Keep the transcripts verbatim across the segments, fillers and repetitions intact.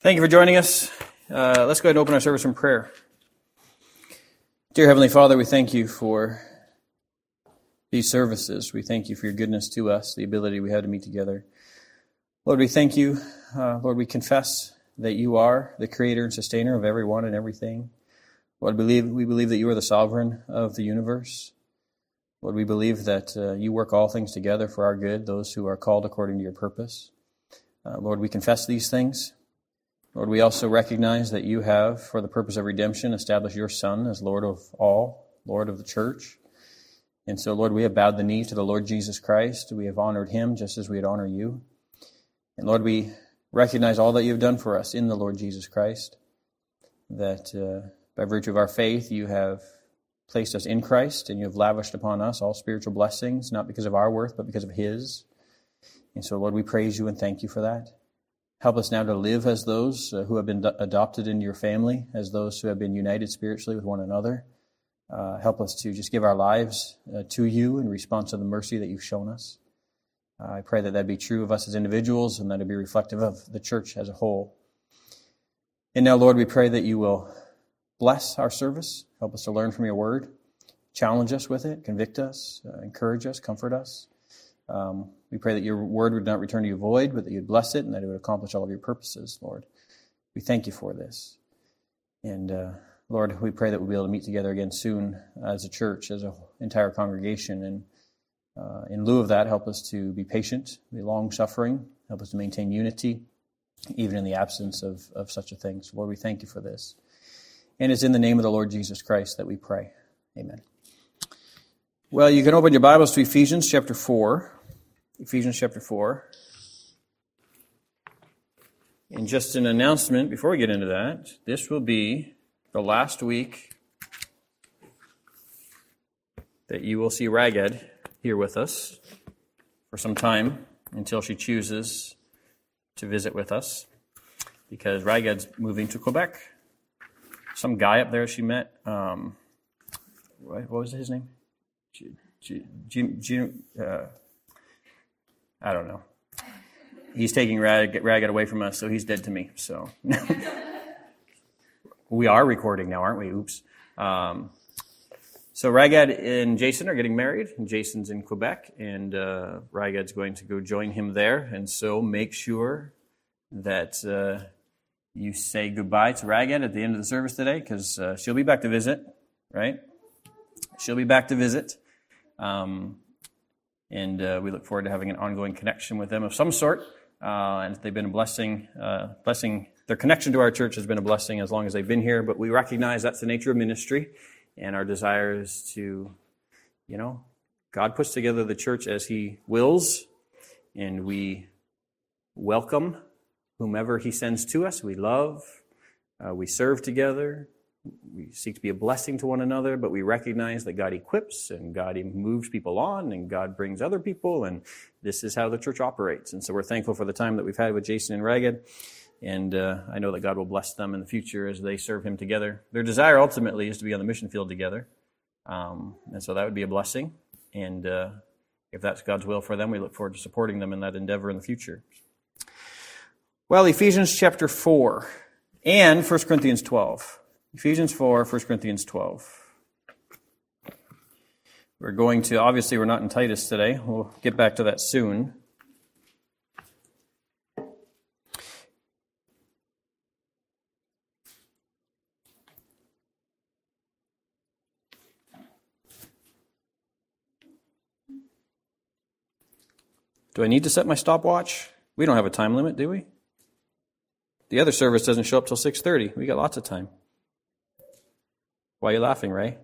Thank you for joining us. Uh, let's go ahead and open our service in prayer. Dear Heavenly Father, we thank you for these services. We thank you for your goodness to us, the ability we have to meet together. Lord, we thank you. Uh, Lord, we confess that you are the creator and sustainer of everyone and everything. Lord, we believe, we believe that you are the sovereign of the universe. Lord, we believe that uh, you work all things together for our good, those who are called according to your purpose. Uh, Lord, we confess these things. Lord, we also recognize that you have, for the purpose of redemption, established your Son as Lord of all, Lord of the church. And so, Lord, we have bowed the knee to the Lord Jesus Christ. We have honored him just as we would honor you. And Lord, we recognize all that you have done for us in the Lord Jesus Christ, that uh, by virtue of our faith, you have placed us in Christ, and you have lavished upon us all spiritual blessings, not because of our worth, but because of his. And so, Lord, we praise you and thank you for that. Help us now to live as those uh, who have been do- adopted into your family, as those who have been united spiritually with one another. Uh, help us to just give our lives uh, to you in response to the mercy that you've shown us. Uh, I pray that that be true of us as individuals and that it be reflective of the church as a whole. And now, Lord, we pray that you will bless our service. Help us to learn from your word. Challenge us with it. Convict us. Uh, encourage us. Comfort us. Um, we pray that your word would not return to you void, but that you'd bless it and that it would accomplish all of your purposes, Lord. We thank you for this. And, uh, Lord, we pray that we'll be able to meet together again soon as a church, as an entire congregation. And uh, in lieu of that, help us to be patient, be long-suffering, help us to maintain unity, even in the absence of, of such a thing. So, Lord, we thank you for this. And it's in the name of the Lord Jesus Christ that we pray. Amen. Well, you can open your Bibles to Ephesians chapter four. Ephesians chapter four. And just an announcement before we get into that, this will be the last week that you will see Ragged here with us for some time until she chooses to visit with us, because Ragged's moving to Quebec. Some guy up there she met, um, what was his name? G, G, G, G, uh, I don't know. He's taking Ragged, Ragged away from us, so he's dead to me. So we are recording now, aren't we? Oops. Um, so Ragged and Jason are getting married, and Jason's in Quebec, and uh, Ragged's going to go join him there. And so make sure that uh, you say goodbye to Ragged at the end of the service today, because uh, she'll be back to visit, right? She'll be back to visit. Um, and uh, we look forward to having an ongoing connection with them of some sort. Uh, and they've been a blessing, uh, blessing. Their connection to our church has been a blessing as long as they've been here. But we recognize that's the nature of ministry, and our desire is to, you know, God puts together the church as he wills, and we welcome whomever he sends to us. We love, uh, we serve together. We seek to be a blessing to one another, but we recognize that God equips and God moves people on and God brings other people, and this is how the church operates. And so we're thankful for the time that we've had with Jason and Ragged, and uh, I know that God will bless them in the future as they serve him together. Their desire ultimately is to be on the mission field together, um, and so that would be a blessing. And uh, if that's God's will for them, we look forward to supporting them in that endeavor in the future. Well, Ephesians chapter four and First Corinthians twelve. Ephesians four, First Corinthians twelve. We're going to, obviously we're not in Titus today. We'll get back to that soon. Do I need to set my stopwatch? We don't have a time limit, do we? The other service doesn't show up till six thirty. We got lots of time. Why are you laughing, Ray?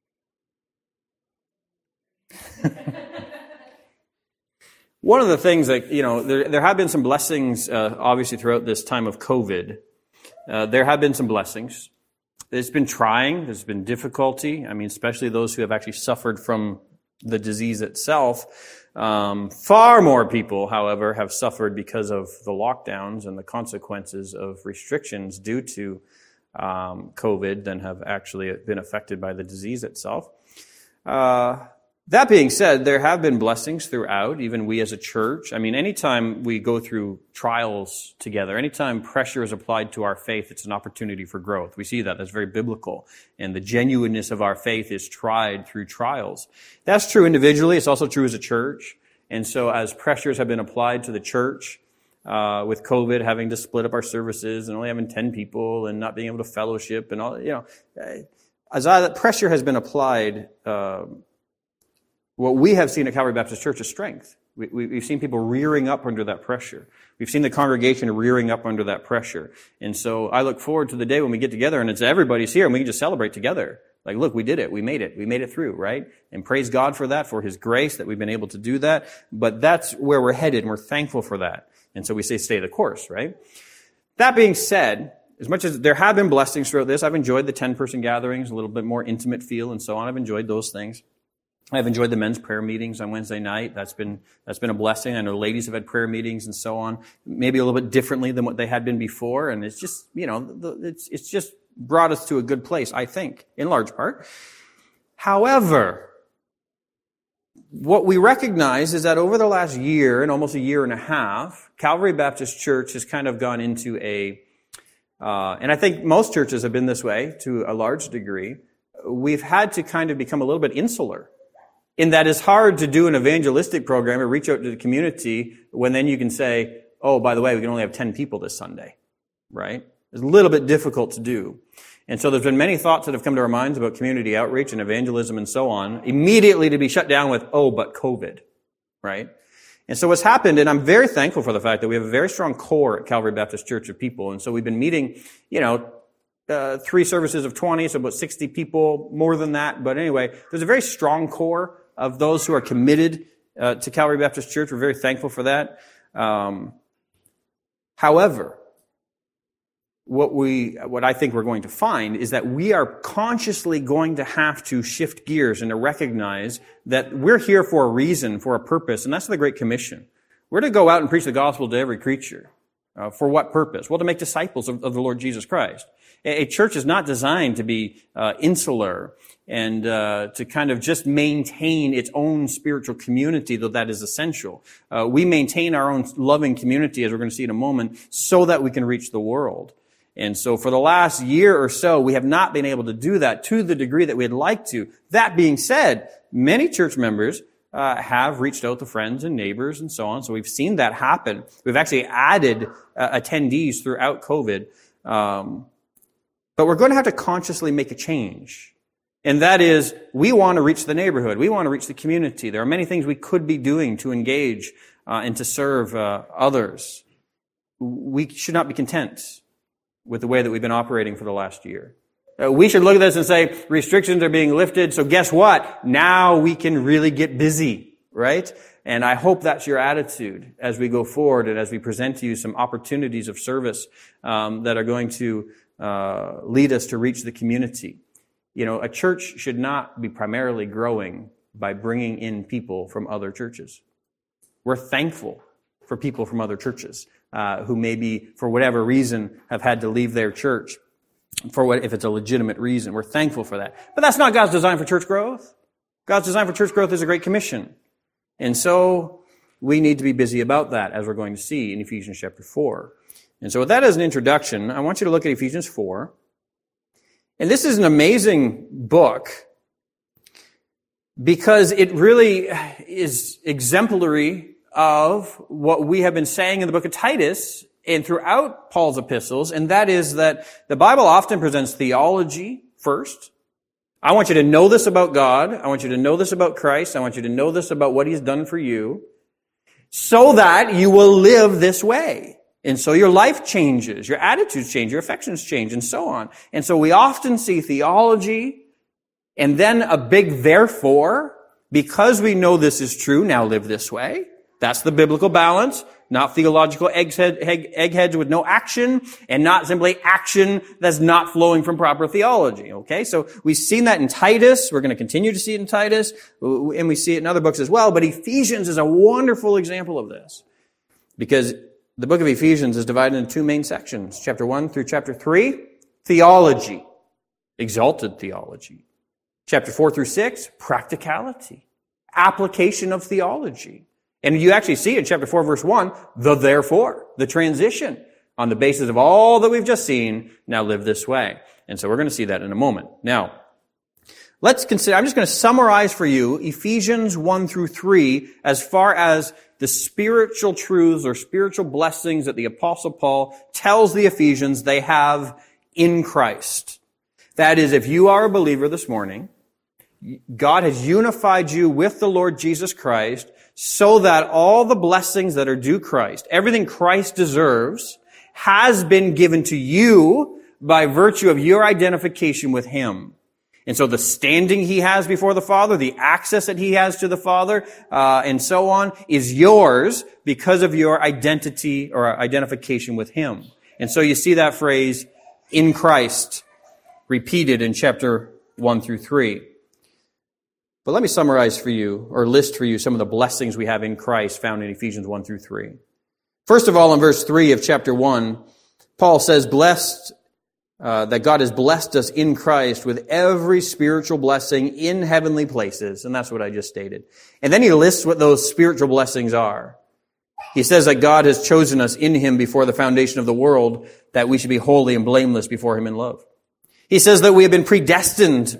One of the things that, you know, there, there have been some blessings, uh, obviously, throughout this time of COVID. Uh, there have been some blessings. It's been trying. There's been difficulty. I mean, especially those who have actually suffered from the disease itself. Um, far more people, however, have suffered because of the lockdowns and the consequences of restrictions due to um, COVID than have actually been affected by the disease itself. Uh, That being said, there have been blessings throughout, even we as a church. I mean, anytime we go through trials together, anytime pressure is applied to our faith, it's an opportunity for growth. We see that. That's very biblical. And the genuineness of our faith is tried through trials. That's true individually. It's also true as a church. And so as pressures have been applied to the church, uh, with COVID having to split up our services and only having ten people and not being able to fellowship and all, you know, as I, pressure has been applied, uh, what we have seen at Calvary Baptist Church is strength. We, we, we've seen people rearing up under that pressure. We've seen the congregation rearing up under that pressure. And so I look forward to the day when we get together and it's everybody's here and we can just celebrate together. Like, look, we did it. We made it. We made it through, right? And praise God for that, for His grace that we've been able to do that. But that's where we're headed and we're thankful for that. And so we say stay the course, right? That being said, as much as there have been blessings throughout this, I've enjoyed the ten-person gatherings, a little bit more intimate feel and so on. I've enjoyed those things. I've enjoyed the men's prayer meetings on Wednesday night. That's been, that's been a blessing. I know ladies have had prayer meetings and so on, maybe a little bit differently than what they had been before. And it's just, you know, it's, it's just brought us to a good place, I think, in large part. However, what we recognize is that over the last year and almost a year and a half, Calvary Baptist Church has kind of gone into a, uh, and I think most churches have been this way to a large degree. We've had to kind of become a little bit insular. In that it's hard to do an evangelistic program or reach out to the community when then you can say, oh, by the way, we can only have ten people this Sunday, right? It's a little bit difficult to do. And so there's been many thoughts that have come to our minds about community outreach and evangelism and so on, immediately to be shut down with, oh, but COVID, right? And so what's happened, and I'm very thankful for the fact that we have a very strong core at Calvary Baptist Church of people. And so we've been meeting, you know, uh, three services of twenty, so about sixty people, more than that. But anyway, there's a very strong core of those who are committed uh, to Calvary Baptist Church. We're very thankful for that. Um, however, what we, what I think we're going to find is that we are consciously going to have to shift gears and to recognize that we're here for a reason, for a purpose, and that's the Great Commission. We're to go out and preach the gospel to every creature. Uh, for what purpose? Well, to make disciples of, of the Lord Jesus Christ. A, a church is not designed to be uh, insular and uh, to kind of just maintain its own spiritual community, though that is essential. Uh, we maintain our own loving community, as we're going to see in a moment, so that we can reach the world. And so for the last year or so, we have not been able to do that to the degree that we'd like to. That being said, many church members uh, have reached out to friends and neighbors and so on. So we've seen that happen. We've actually added uh, attendees throughout COVID. Um, but we're going to have to consciously make a change. And that is, we want to reach the neighborhood. We want to reach the community. There are many things we could be doing to engage uh, and to serve uh, others. We should not be content with the way that we've been operating for the last year. Uh, we should look at this and say, restrictions are being lifted, so guess what? Now we can really get busy, right? And I hope that's your attitude as we go forward and as we present to you some opportunities of service um, that are going to uh, lead us to reach the community. You know, a church should not be primarily growing by bringing in people from other churches. We're thankful for people from other churches uh, who maybe, for whatever reason, have had to leave their church. For what, if it's a legitimate reason, we're thankful for that. But that's not God's design for church growth. God's design for church growth is a Great Commission. And so we need to be busy about that, as we're going to see in Ephesians chapter four. And so with that as an introduction, I want you to look at Ephesians four. And this is an amazing book because it really is exemplary of what we have been saying in the book of Titus and throughout Paul's epistles, and that is that the Bible often presents theology first. I want you to know this about God. I want you to know this about Christ. I want you to know this about what He's done for you so that you will live this way. And so your life changes, your attitudes change, your affections change, and so on. And so we often see theology and then a big therefore, because we know this is true, now live this way. That's the biblical balance, not theological egghead, egg, eggheads with no action, and not simply action that's not flowing from proper theology. Okay, so we've seen that in Titus. We're going to continue to see it in Titus, and we see it in other books as well. But Ephesians is a wonderful example of this, because the book of Ephesians is divided into two main sections, chapter one through chapter three, theology, exalted theology. Chapter four through six, practicality. application of theology. And you actually see in chapter four, verse one, the therefore, the transition. On the basis of all that we've just seen, now live this way. And so we're going to see that in a moment. Now, let's consider, I'm just going to summarize for you Ephesians one through three as far as the spiritual truths or spiritual blessings that the Apostle Paul tells the Ephesians they have in Christ. That is, if you are a believer this morning, God has unified you with the Lord Jesus Christ so that all the blessings that are due Christ, everything Christ deserves, has been given to you by virtue of your identification with Him. And so the standing He has before the Father, the access that He has to the Father, uh, and so on, is yours because of your identity or identification with Him. And so you see that phrase, in Christ, repeated in chapter one through three. But let me summarize for you, or list for you, some of the blessings we have in Christ found in Ephesians one through three. First of all, in verse three of chapter one, Paul says, blessed, uh, that God has blessed us in Christ with every spiritual blessing in heavenly places. And that's what I just stated. And then he lists what those spiritual blessings are. He says that God has chosen us in Him before the foundation of the world, that we should be holy and blameless before Him in love. He says that we have been predestined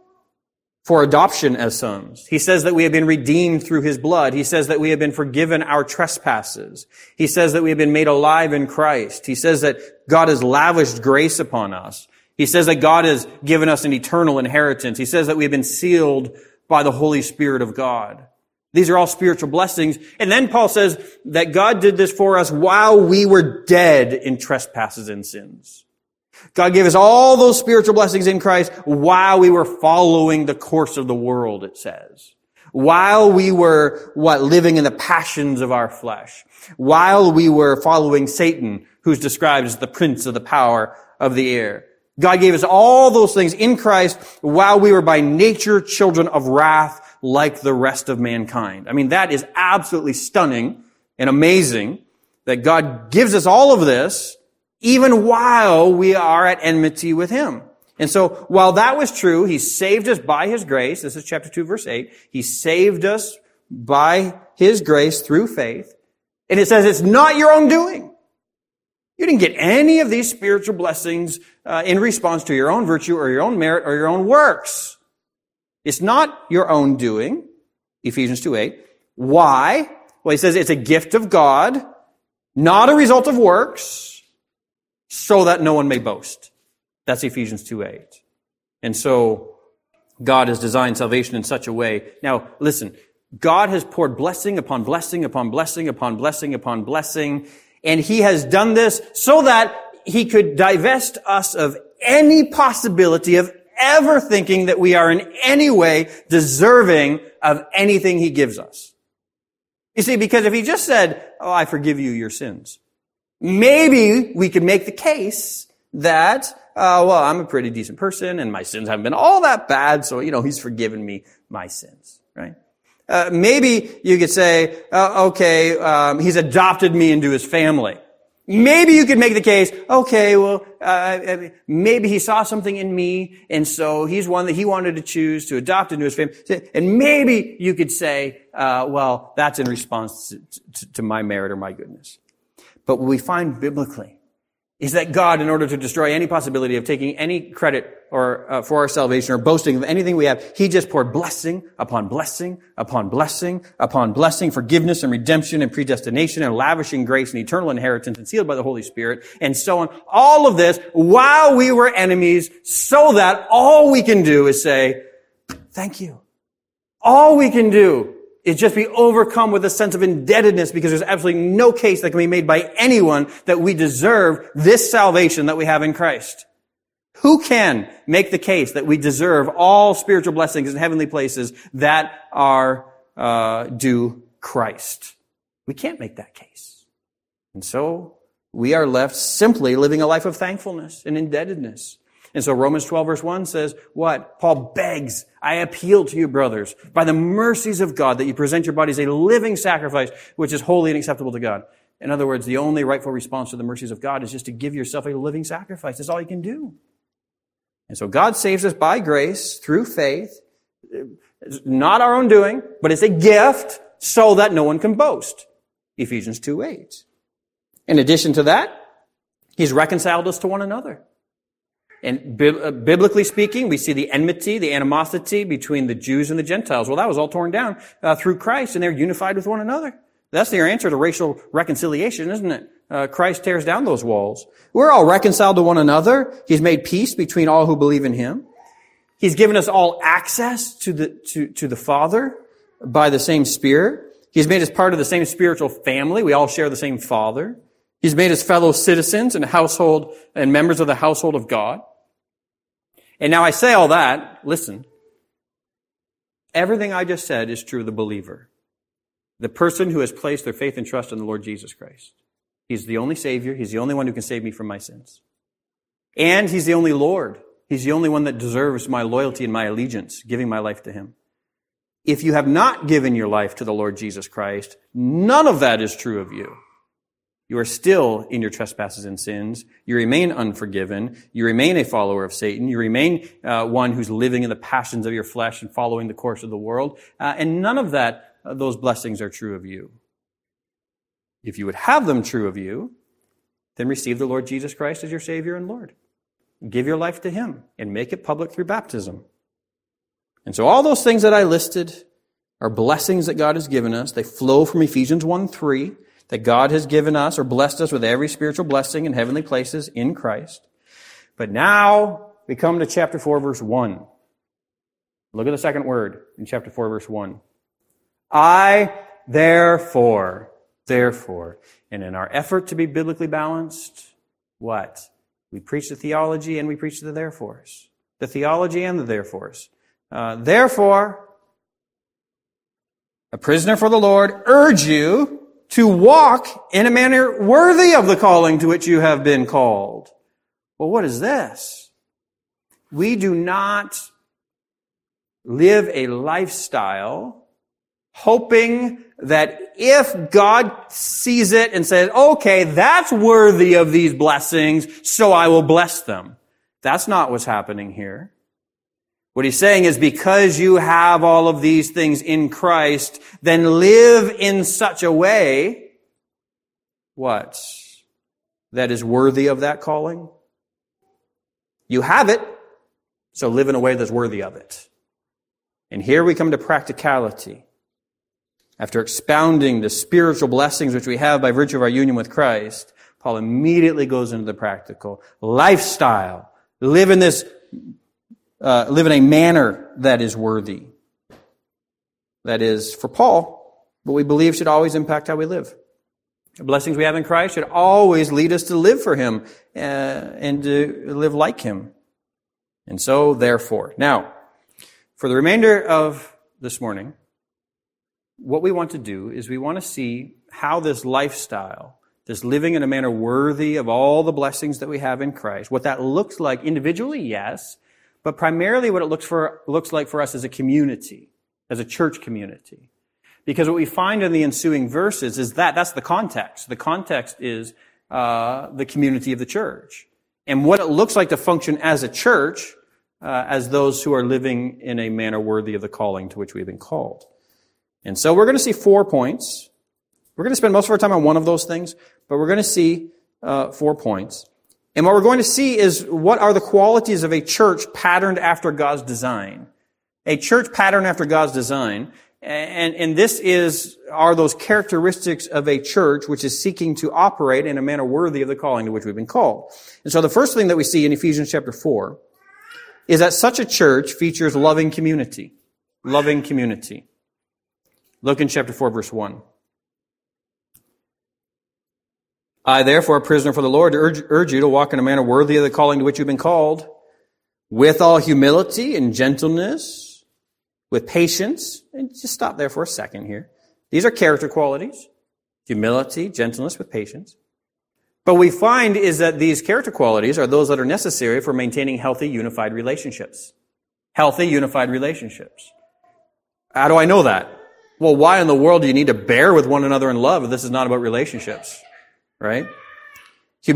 for adoption as sons. He says that we have been redeemed through His blood. He says that we have been forgiven our trespasses. He says that we have been made alive in Christ. He says that God has lavished grace upon us. He says that God has given us an eternal inheritance. He says that we have been sealed by the Holy Spirit of God. These are all spiritual blessings. And then Paul says that God did this for us while we were dead in trespasses and sins. God gave us all those spiritual blessings in Christ while we were following the course of the world, it says. While we were, what, living in the passions of our flesh. While we were following Satan, who's described as the prince of the power of the air. God gave us all those things in Christ while we were by nature children of wrath like the rest of mankind. I mean, that is absolutely stunning and amazing that God gives us all of this even while we are at enmity with Him. And so, while that was true, He saved us by His grace. This is chapter two, verse eight. He saved us by His grace through faith. And it says it's not your own doing. You didn't get any of these spiritual blessings uh, in response to your own virtue or your own merit or your own works. It's not your own doing. Ephesians two eight. Why? Well, he says it's a gift of God, not a result of works, so that no one may boast. That's Ephesians two eight. And so, God has designed salvation in such a way. Now, listen, God has poured blessing upon blessing upon blessing upon blessing upon blessing, and He has done this so that He could divest us of any possibility of ever thinking that we are in any way deserving of anything He gives us. You see, because if He just said, oh, I forgive you your sins, maybe we could make the case that, uh, well, I'm a pretty decent person and my sins haven't been all that bad, so, you know, He's forgiven me my sins, right? Uh, maybe you could say, uh, okay, um, He's adopted me into His family. Maybe you could make the case, okay, well, uh, maybe He saw something in me, and so He's one that He wanted to choose to adopt into His family. And maybe you could say, uh, well, that's in response to, to, to my merit or my goodness. But what we find biblically is that God, in order to destroy any possibility of taking any credit or uh, for our salvation or boasting of anything we have, He just poured blessing upon blessing upon blessing upon blessing, forgiveness and redemption and predestination and lavishing grace and eternal inheritance and sealed by the Holy Spirit and so on. All of this while we were enemies, so that all we can do is say, thank you. All we can do is just be overcome with a sense of indebtedness, because there's absolutely no case that can be made by anyone that we deserve this salvation that we have in Christ. Who can make the case that we deserve all spiritual blessings in heavenly places that are uh, due Christ? We can't make that case. And so we are left simply living a life of thankfulness and indebtedness. And so Romans twelve verse one says, what? Paul begs, I appeal to you, brothers, by the mercies of God, that you present your bodies a living sacrifice, which is holy and acceptable to God. In other words, the only rightful response to the mercies of God is just to give yourself a living sacrifice. That's all you can do. And so God saves us by grace through faith. It's not our own doing, but it's a gift so that no one can boast. Ephesians two eight. In addition to that, He's reconciled us to one another. And biblically speaking, we see the enmity, the animosity between the Jews and the Gentiles. Well, that was all torn down uh, through Christ, and they're unified with one another. That's the answer to racial reconciliation, isn't it? Uh, Christ tears down those walls. We're all reconciled to one another. He's made peace between all who believe in Him. He's given us all access to the to, to the Father by the same Spirit. He's made us part of the same spiritual family. We all share the same Father. He's made us fellow citizens and household and members of the household of God. And now I say all that, listen, everything I just said is true of the believer. The person who has placed their faith and trust in the Lord Jesus Christ. He's the only Savior. He's the only one who can save me from my sins. And He's the only Lord. He's the only one that deserves my loyalty and my allegiance, giving my life to Him. If you have not given your life to the Lord Jesus Christ, none of that is true of you. You are still in your trespasses and sins. You remain unforgiven. You remain a follower of Satan. You remain uh, one who's living in the passions of your flesh and following the course of the world. Uh, and none of that, uh, those blessings are true of you. If you would have them true of you, then receive the Lord Jesus Christ as your Savior and Lord. Give your life to Him and make it public through baptism. And so all those things that I listed are blessings that God has given us. They flow from Ephesians one three. That God has given us or blessed us with every spiritual blessing in heavenly places in Christ. But now we come to chapter four, verse one. Look at the second word in chapter four, verse one. I, therefore, therefore. And in our effort to be biblically balanced, what? We preach the theology and we preach the therefores. The theology and the therefores. Uh, therefore, a prisoner for the Lord, urge you to walk in a manner worthy of the calling to which you have been called. Well, what is this? We do not live a lifestyle hoping that if God sees it and says, okay, that's worthy of these blessings, so I will bless them. That's not what's happening here. What he's saying is because you have all of these things in Christ, then live in such a way, what? That is worthy of that calling. You have it, so live in a way that's worthy of it. And here we come to practicality. After expounding the spiritual blessings which we have by virtue of our union with Christ, Paul immediately goes into the practical lifestyle. Live in this Uh, live in a manner that is worthy. That is, for Paul, what we believe should always impact how we live. The blessings we have in Christ should always lead us to live for Him uh, and to live like Him. And so, therefore. Now, for the remainder of this morning, what we want to do is we want to see how this lifestyle, this living in a manner worthy of all the blessings that we have in Christ, what that looks like individually, yes, but primarily what it looks for looks like for us as a community, as a church community. Because what we find in the ensuing verses is that that's the context. The context is uh, the community of the church. And what it looks like to function as a church, uh, as those who are living in a manner worthy of the calling to which we've been called. And so we're going to see four points. We're going to spend most of our time on one of those things, but we're going to see uh, four points. And what we're going to see is what are the qualities of a church patterned after God's design. A church patterned after God's design. And, and this is, are those characteristics of a church which is seeking to operate in a manner worthy of the calling to which we've been called. And so the first thing that we see in Ephesians chapter four is that such a church features loving community. Loving community. Look in chapter four, verse one. I, therefore, a prisoner for the Lord, urge, urge you to walk in a manner worthy of the calling to which you've been called, with all humility and gentleness, with patience. And just stop there for a second here. These are character qualities. Humility, gentleness, with patience. But we find is that these character qualities are those that are necessary for maintaining healthy, unified relationships. Healthy, unified relationships. How do I know that? Well, why in the world do you need to bear with one another in love if this is not about relationships? Right?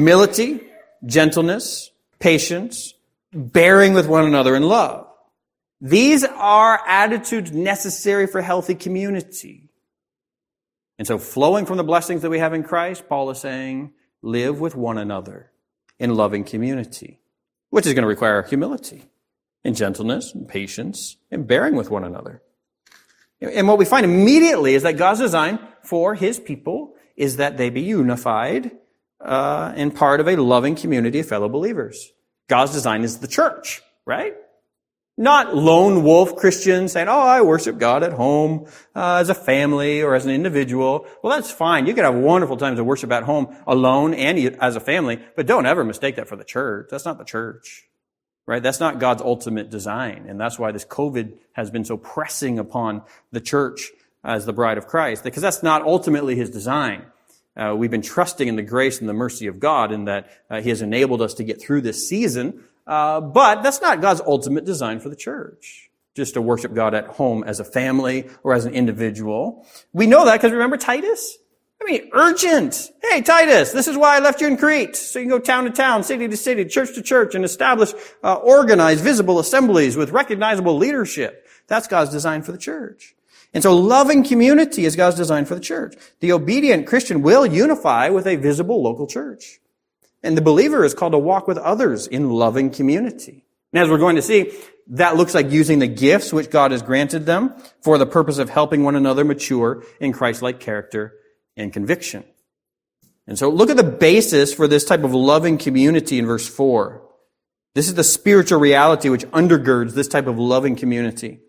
Humility, gentleness, patience, bearing with one another in love. These are attitudes necessary for healthy community. And so flowing from the blessings that we have in Christ, Paul is saying, live with one another in loving community, which is going to require humility and gentleness and patience and bearing with one another. And what we find immediately is that God's design for his people is that they be unified uh, and part of a loving community of fellow believers. God's design is the church, right? Not lone wolf Christians saying, oh, I worship God at home uh, as a family or as an individual. Well, that's fine. You can have wonderful times of worship at home alone and as a family, but don't ever mistake that for the church. That's not the church, right? That's not God's ultimate design. And that's why this COVID has been so pressing upon the church as the bride of Christ, because that's not ultimately his design. Uh, we've been trusting in the grace and the mercy of God in that uh, he has enabled us to get through this season. Uh, but that's not God's ultimate design for the church, just to worship God at home as a family or as an individual. We know that because remember Titus? I mean, urgent. Hey, Titus, this is why I left you in Crete. So you can go town to town, city to city, church to church, and establish uh, organized, visible assemblies with recognizable leadership. That's God's design for the church. And so loving community is God's design for the church. The obedient Christian will unify with a visible local church. And the believer is called to walk with others in loving community. And as we're going to see, that looks like using the gifts which God has granted them for the purpose of helping one another mature in Christ-like character and conviction. And so look at the basis for this type of loving community in verse four. This is the spiritual reality which undergirds this type of loving community.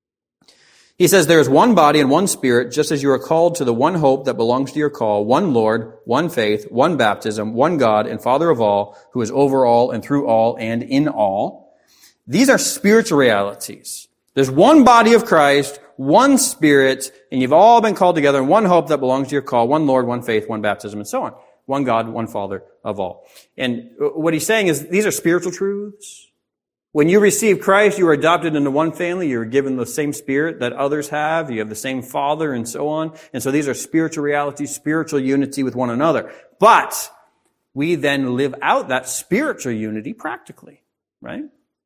He says, there is one body and one spirit, just as you are called to the one hope that belongs to your call, one Lord, one faith, one baptism, one God and Father of all, who is over all and through all and in all. These are spiritual realities. There's one body of Christ, one spirit, and you've all been called together in one hope that belongs to your call, one Lord, one faith, one baptism, and so on. One God, one Father of all. And what he's saying is these are spiritual truths. When you receive Christ, you are adopted into one family. You're given the same spirit that others have. You have the same Father and so on. And so these are spiritual realities, spiritual unity with one another. But we then live out that spiritual unity practically, right?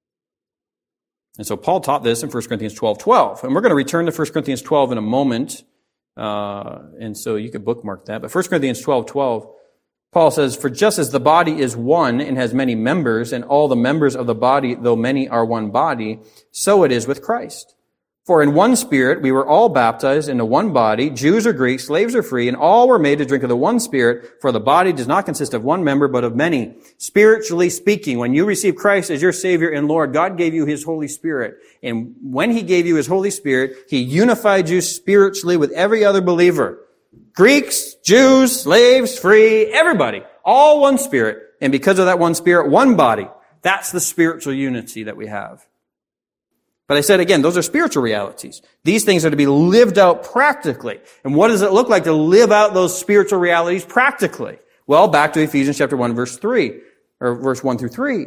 And so Paul taught this in First Corinthians twelve twelve. And we're going to return to First Corinthians twelve in a moment. Uh, and so you could bookmark that. But First Corinthians twelve twelve, Paul says, for just as the body is one and has many members, and all the members of the body, though many, are one body, so it is with Christ. For in one Spirit we were all baptized into one body, Jews or Greeks, slaves or free, and all were made to drink of the one Spirit, for the body does not consist of one member, but of many. Spiritually speaking, when you receive Christ as your Savior and Lord, God gave you His Holy Spirit. And when He gave you His Holy Spirit, He unified you spiritually with every other believer. Greeks, Jews, slaves, free, everybody. All one Spirit. And because of that one Spirit, one body. That's the spiritual unity that we have. But I said again, those are spiritual realities. These things are to be lived out practically. And what does it look like to live out those spiritual realities practically? Well, back to Ephesians chapter one, verse three, or verse one through three.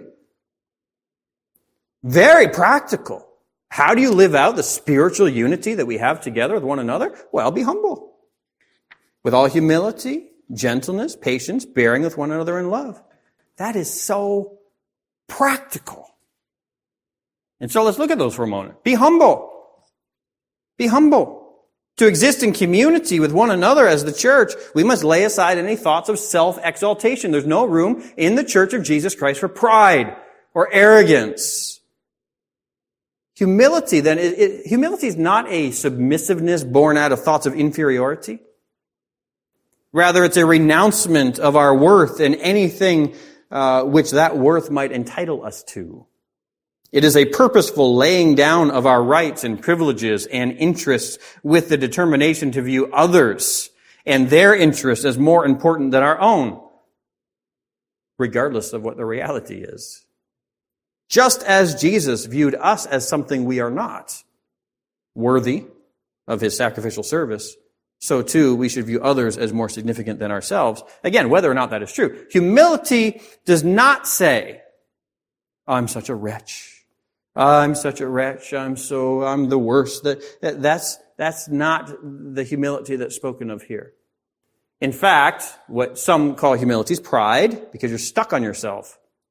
Very practical. How do you live out the spiritual unity that we have together with one another? Well, be humble. With all humility, gentleness, patience, bearing with one another in love. That is so practical. And so let's look at those for a moment. Be humble. Be humble. To exist in community with one another as the church, we must lay aside any thoughts of self-exaltation. There's no room in the church of Jesus Christ for pride or arrogance. Humility, then, it, it, humility is not a submissiveness born out of thoughts of inferiority. Rather, it's a renouncement of our worth and anything uh, which that worth might entitle us to. It is a purposeful laying down of our rights and privileges and interests with the determination to view others and their interests as more important than our own, regardless of what the reality is. Just as Jesus viewed us as something we are not, worthy of His sacrificial service, so too we should view others as more significant than ourselves. Again, whether or not that is true. Humility does not say, I'm such a wretch. I'm such a wretch. I'm so, I'm the worst. That, that's, that's not the humility that's spoken of here. In fact, what some call humility is pride, because you're stuck on yourself.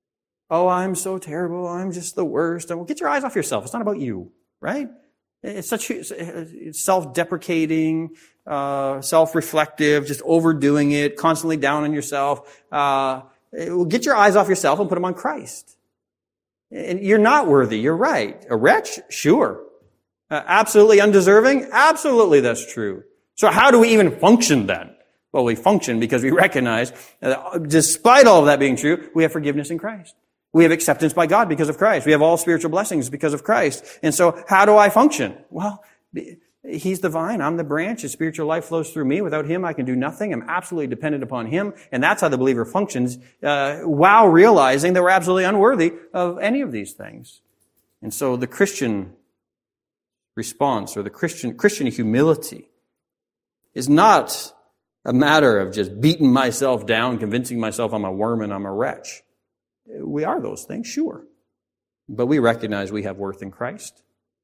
Oh, I'm so terrible. I'm just the worst. And well, get your eyes off yourself. It's not about you, right? It's such it's self-deprecating, uh, self-reflective, just overdoing it, constantly down on yourself. Uh, well, get your eyes off yourself and put them on Christ. And you're not worthy. You're right. A wretch? Sure. Uh, absolutely undeserving? Absolutely, that's true. So how do we even function then? Well, we function because we recognize that despite all of that being true, we have forgiveness in Christ. We have acceptance by God because of Christ. We have all spiritual blessings because of Christ. And so how do I function? Well, He's the vine. I'm the branch. His spiritual life flows through me. Without Him, I can do nothing. I'm absolutely dependent upon Him. And that's how the believer functions, uh, while realizing that we're absolutely unworthy of any of these things. And so the Christian response, or the Christian, Christian humility, is not a matter of just beating myself down, convincing myself I'm a worm and I'm a wretch. We are those things, sure. But we recognize we have worth in Christ.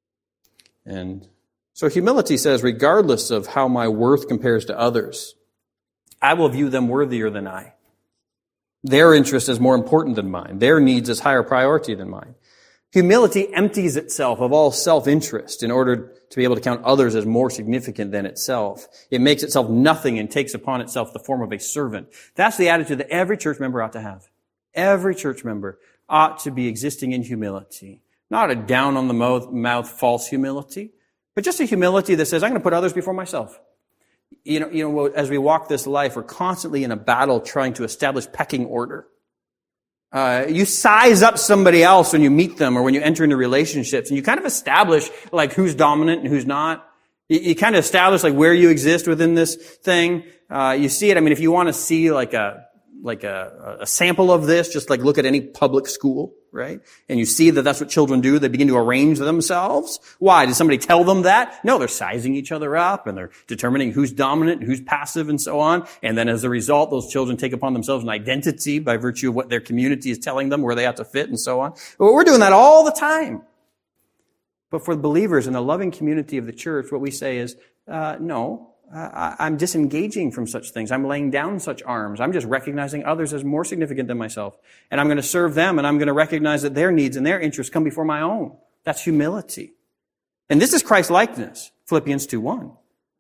And so humility says, regardless of how my worth compares to others, I will view them worthier than I. Their interest is more important than mine. Their needs is higher priority than mine. Humility empties itself of all self-interest in order to be able to count others as more significant than itself. It makes itself nothing and takes upon itself the form of a servant. That's the attitude that every church member ought to have. Every church member ought to be existing in humility. Not a down-on-the-mouth false humility, but just a humility that says, I'm going to put others before myself. You know, you know, as we walk this life, we're constantly in a battle trying to establish pecking order. Uh, you size up somebody else when you meet them or when you enter into relationships, and you kind of establish like who's dominant and who's not. You, you kind of establish like where you exist within this thing. Uh, you see it. I mean, if you want to see like a like a, a sample of this, just like look at any public school, right? And you see that that's what children do. They begin to arrange themselves. Why? Did somebody tell them that? No, they're sizing each other up and they're determining who's dominant and who's passive and so on. And then as a result, those children take upon themselves an identity by virtue of what their community is telling them, where they have to fit and so on. Well, we're doing that all the time. But for the believers in the loving community of the church, what we say is, uh, no, Uh, I'm disengaging from such things. I'm laying down such arms. I'm just recognizing others as more significant than myself. And I'm going to serve them, and I'm going to recognize that their needs and their interests come before my own. That's humility. And this is Christ-likeness, Philippians two one.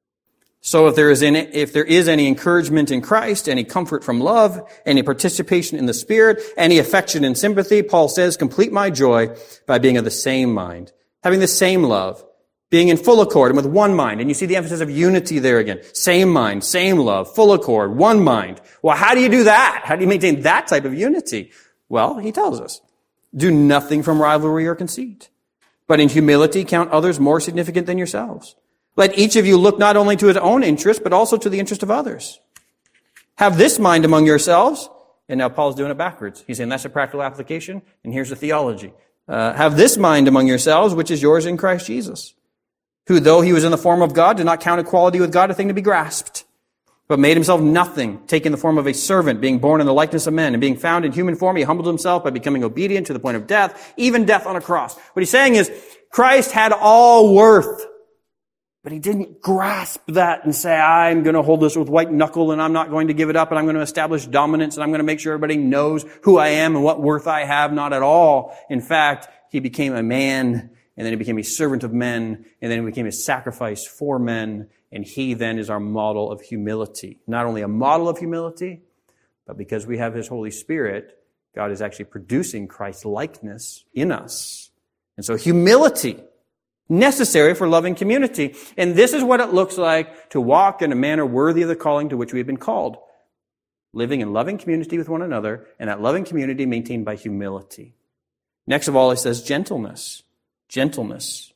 So if there is any, if there is any encouragement in Christ, any comfort from love, any participation in the Spirit, any affection and sympathy, Paul says, complete my joy by being of the same mind, having the same love, being in full accord and with one mind. And you see the emphasis of unity there again. Same mind, same love, full accord, one mind. Well, how do you do that? How do you maintain that type of unity? Well, he tells us, do nothing from rivalry or conceit, but in humility count others more significant than yourselves. Let each of you look not only to his own interest, but also to the interest of others. Have this mind among yourselves. And now Paul's doing it backwards. He's saying that's a practical application, and here's the theology. Uh, have this mind among yourselves, which is yours in Christ Jesus, who, though he was in the form of God, did not count equality with God a thing to be grasped, but made himself nothing, taking the form of a servant, being born in the likeness of men, and being found in human form, he humbled himself by becoming obedient to the point of death, even death on a cross. What he's saying is, Christ had all worth, but he didn't grasp that and say, I'm going to hold this with white knuckle, and I'm not going to give it up, and I'm going to establish dominance, and I'm going to make sure everybody knows who I am and what worth I have. Not at all. In fact, he became a man, and then he became a servant of men, and then he became a sacrifice for men, and he then is our model of humility. Not only a model of humility, but because we have his Holy Spirit, God is actually producing Christ's likeness in us. And so humility, necessary for loving community. And this is what it looks like to walk in a manner worthy of the calling to which we have been called. Living in loving community with one another, and that loving community maintained by humility. Next of all, he says gentleness. Gentleness.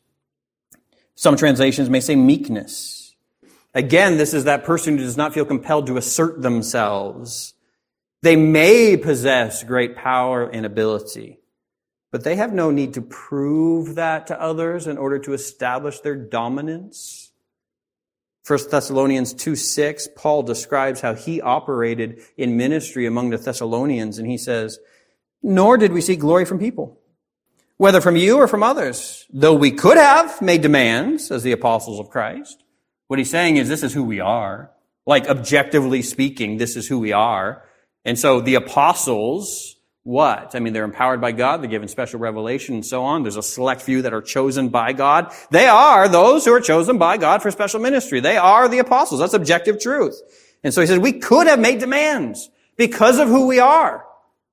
Some translations may say meekness. Again, this is that person who does not feel compelled to assert themselves. They may possess great power and ability, but they have no need to prove that to others in order to establish their dominance. First Thessalonians two six, Paul describes how he operated in ministry among the Thessalonians, and he says, nor did we seek glory from people, whether from you or from others, though we could have made demands as the apostles of Christ. What he's saying is this is who we are. Like objectively speaking, this is who we are. And so the apostles what? I mean, they're empowered by God. They're given special revelation and so on. There's a select few that are chosen by God. They are those who are chosen by God for special ministry. They are the apostles. That's objective truth. And so he says, we could have made demands because of who we are.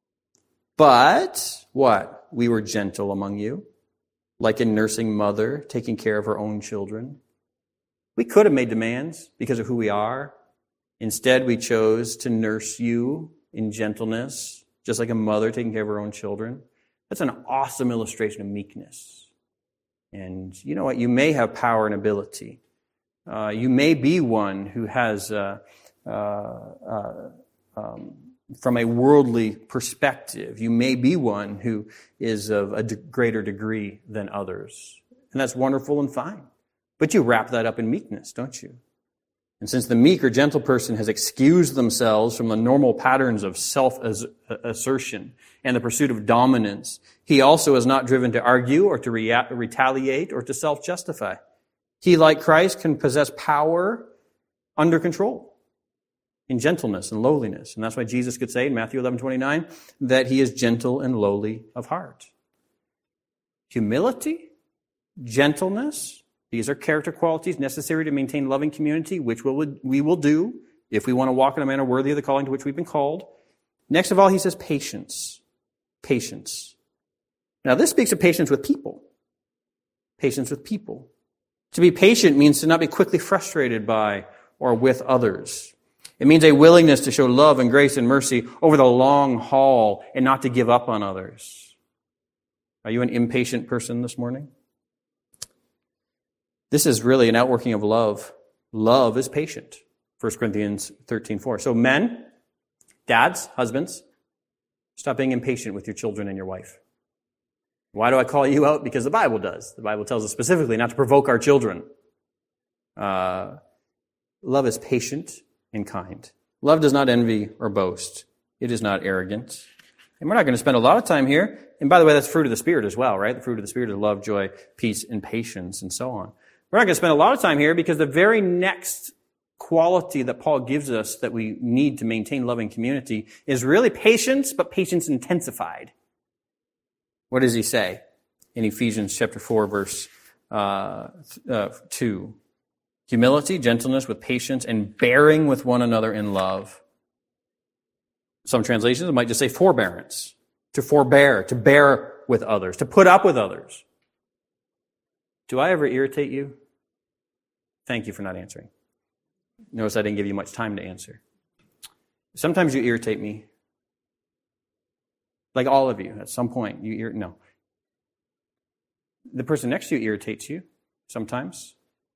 But what? We were gentle among you, like a nursing mother taking care of her own children. We could have made demands because of who we are. Instead, we chose to nurse you in gentleness, just like a mother taking care of her own children. That's an awesome illustration of meekness. And you know what? You may have power and ability. Uh, you may be one who has, uh, uh, uh, um, from a worldly perspective, you may be one who is of a de- greater degree than others. And that's wonderful and fine. But you wrap that up in meekness, don't you? And since the meek or gentle person has excused themselves from the normal patterns of self-assertion and the pursuit of dominance, he also is not driven to argue or to rea- retaliate or to self-justify. He, like Christ, can possess power under control in gentleness and lowliness. And that's why Jesus could say in Matthew eleven twenty-nine that he is gentle and lowly of heart. Humility, gentleness, these are character qualities necessary to maintain loving community, which we'll, we will do if we want to walk in a manner worthy of the calling to which we've been called. Next of all, he says patience. Patience. Now, this speaks of patience with people. Patience with people. To be patient means to not be quickly frustrated by or with others. It means a willingness to show love and grace and mercy over the long haul and not to give up on others. Are you an impatient person this morning? This is really an outworking of love. Love is patient. First Corinthians thirteen four. So men, dads, husbands, stop being impatient with your children and your wife. Why do I call you out? Because the Bible does. The Bible tells us specifically not to provoke our children. Uh, love is patient and kind. Love does not envy or boast. It is not arrogant. And we're not going to spend a lot of time here. And by the way, that's fruit of the Spirit as well, right? The fruit of the Spirit is love, joy, peace, and patience, and so on. We're not going to spend a lot of time here because the very next quality that Paul gives us that we need to maintain loving community is really patience, but patience intensified. What does he say in Ephesians chapter four, verse uh, uh, two? Humility, gentleness with patience, and bearing with one another in love. Some translations might just say forbearance, to forbear, to bear with others, to put up with others. Do I ever irritate you? Thank you for not answering. Notice I didn't give you much time to answer. Sometimes you irritate me. Like all of you, at some point, you ir- no. The person next to you irritates you sometimes.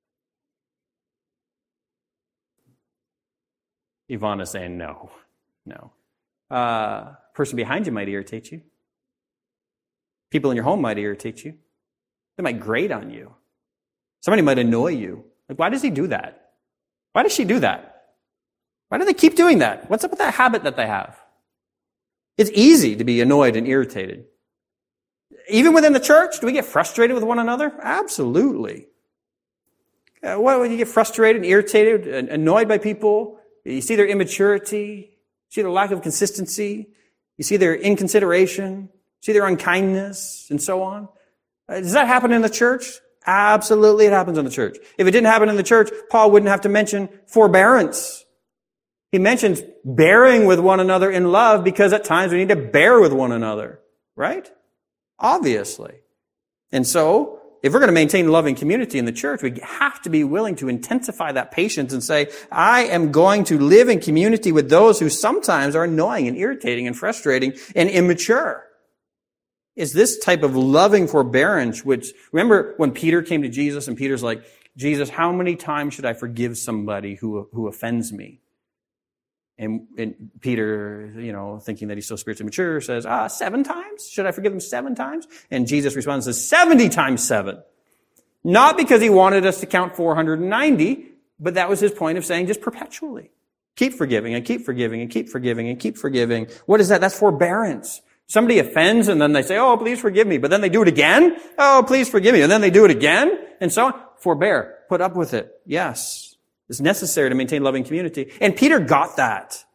Yvonne is saying no, no. Uh, person behind you might irritate you. People in your home might irritate you. They might grate on you. Somebody might annoy you. Like, why does he do that? Why does she do that? Why do they keep doing that? What's up with that habit that they have? It's easy to be annoyed and irritated. Even within the church, do we get frustrated with one another? Absolutely. Uh, what, when you get frustrated and irritated and annoyed by people, you see their immaturity, you see their lack of consistency, you see their inconsideration, you see their unkindness, and so on. Uh, does that happen in the church? Absolutely, it happens in the church. If it didn't happen in the church, Paul wouldn't have to mention forbearance. He mentions bearing with one another in love because at times we need to bear with one another, right? Obviously. And so, if we're going to maintain loving community in the church, we have to be willing to intensify that patience and say, I am going to live in community with those who sometimes are annoying and irritating and frustrating and immature. Is this type of loving forbearance, which, remember when Peter came to Jesus and Peter's like, Jesus, how many times should I forgive somebody who, who offends me? And, and Peter, you know, thinking that he's so spiritually mature, says, ah, seven times? Should I forgive them seven times? And Jesus responds and says, seventy times seven. Not because he wanted us to count four hundred ninety, but that was his point of saying just perpetually. Keep forgiving and keep forgiving and keep forgiving and keep forgiving. What is that? That's forbearance. Somebody offends and then they say, oh, please forgive me. But then they do it again. Oh, please forgive me. And then they do it again. And so on. Forbear. Put up with it. Yes. It's necessary to maintain loving community. And Peter got that.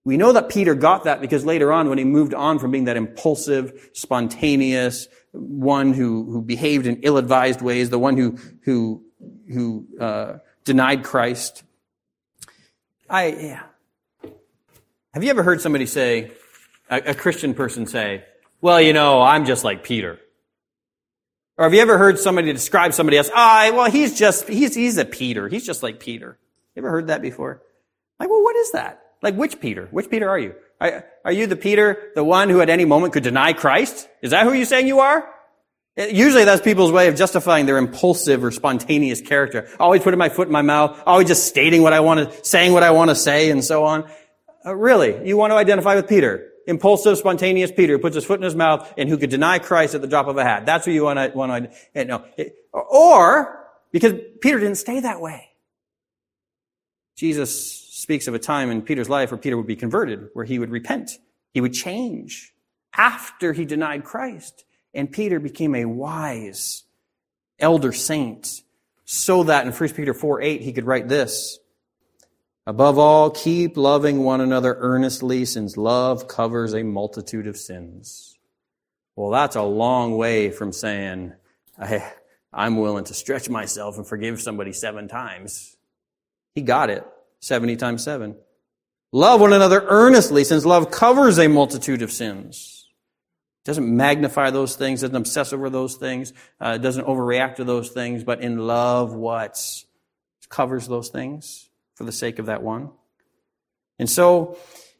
We know that Peter got that because later on, when he moved on from being that impulsive, spontaneous, one who, who behaved in ill-advised ways, the one who, who, who, uh, denied Christ. I, yeah. Have you ever heard somebody say, a, a Christian person say, well, you know, I'm just like Peter? Or have you ever heard somebody describe somebody else, ah, well, he's just, he's, he's a Peter. He's just like Peter. You ever heard that before? Like, well, what is that? Like, which Peter? Which Peter are you? Are, are you the Peter, the one who at any moment could deny Christ? Is that who you're saying you are? Usually that's people's way of justifying their impulsive or spontaneous character. Always putting my foot in my mouth, always just stating what I want to, saying what I want to say, and so on. Uh, really? You want to identify with Peter? Impulsive, spontaneous Peter who puts his foot in his mouth and who could deny Christ at the drop of a hat. That's who you want to, want to, no. Or, because Peter didn't stay that way. Jesus speaks of a time in Peter's life where Peter would be converted, where he would repent. He would change after he denied Christ. And Peter became a wise elder saint, so that in First Peter four eight he could write this, above all, keep loving one another earnestly, since love covers a multitude of sins. Well, that's a long way from saying, I, I'm willing to stretch myself and forgive somebody seven times. He got it. seventy times seven. Love one another earnestly, since love covers a multitude of sins. It doesn't magnify those things, doesn't obsess over those things, uh, doesn't overreact to those things, but in love, what? Covers those things for the sake of that one. And so,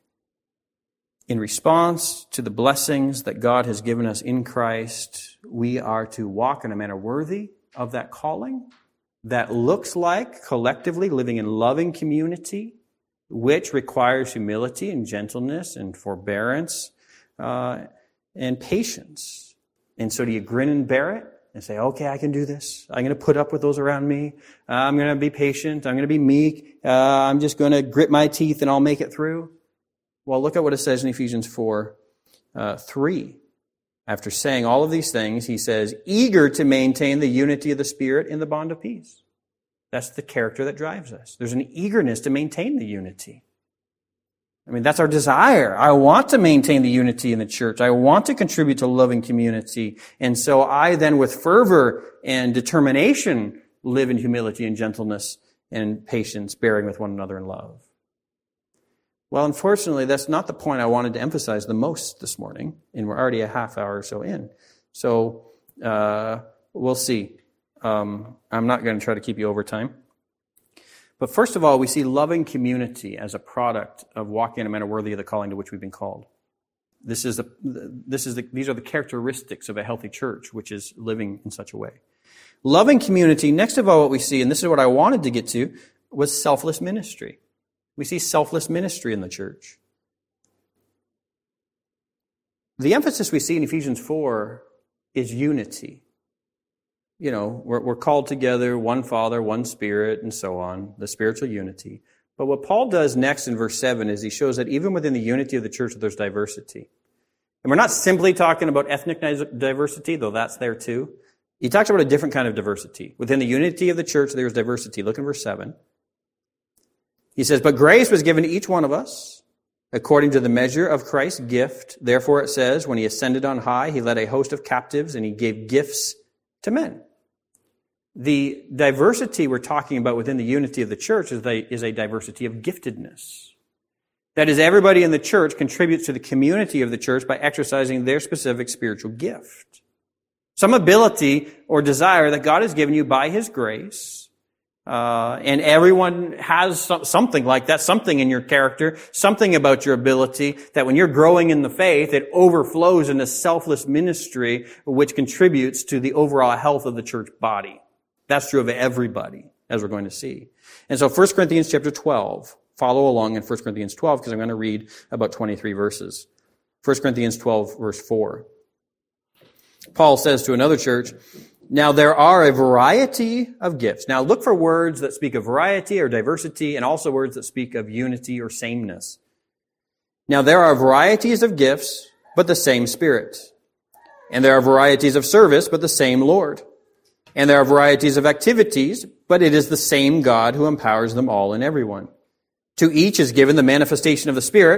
in response to the blessings that God has given us in Christ, we are to walk in a manner worthy of that calling, that looks like collectively living in loving community, which requires humility and gentleness and forbearance uh, and patience. And so do you grin and bear it and say, okay, I can do this. I'm going to put up with those around me. Uh, I'm going to be patient. I'm going to be meek. Uh, I'm just going to grit my teeth and I'll make it through. Well, look at what it says in Ephesians four, uh, three. After saying all of these things, he says, eager to maintain the unity of the Spirit in the bond of peace. That's the character that drives us. There's an eagerness to maintain the unity. I mean, that's our desire. I want to maintain the unity in the church. I want to contribute to loving community. And so I then, with fervor and determination, live in humility and gentleness and patience, bearing with one another in love. Well, unfortunately, that's not the point I wanted to emphasize the most this morning, and we're already a half hour or so in. So, uh, we'll see. Um, I'm not going to try to keep you over time. But first of all, we see loving community as a product of walking in a manner worthy of the calling to which we've been called. This is the, this is the, these are the characteristics of a healthy church, which is living in such a way. Loving community, next of all, what we see, and this is what I wanted to get to, was selfless ministry. We see selfless ministry in the church. The emphasis we see in Ephesians four is unity. You know, we're, we're called together, one Father, one Spirit, and so on, the spiritual unity. But what Paul does next in verse seven is he shows that even within the unity of the church, there's diversity. And we're not simply talking about ethnic diversity, though that's there too. He talks about a different kind of diversity. Within the unity of the church, there's diversity. Look in verse seven. He says, but grace was given to each one of us according to the measure of Christ's gift. Therefore it says, when he ascended on high, he led a host of captives and he gave gifts to men. The diversity we're talking about within the unity of the church is a, is a diversity of giftedness. That is, everybody in the church contributes to the community of the church by exercising their specific spiritual gift. Some ability or desire that God has given you by His grace. Uh, and everyone has some, something like that, something in your character, something about your ability that when you're growing in the faith, it overflows into selfless ministry, which contributes to the overall health of the church body. That's true of everybody, as we're going to see. And so First Corinthians chapter twelve, follow along in First Corinthians twelve, because I'm going to read about twenty-three verses. First Corinthians twelve, verse four. Paul says to another church, now there are a variety of gifts. Now look for words that speak of variety or diversity, and also words that speak of unity or sameness. Now there are varieties of gifts, but the same Spirit. And there are varieties of service, but the same Lord. And there are varieties of activities, but it is the same God who empowers them all and everyone. To each is given the manifestation of the Spirit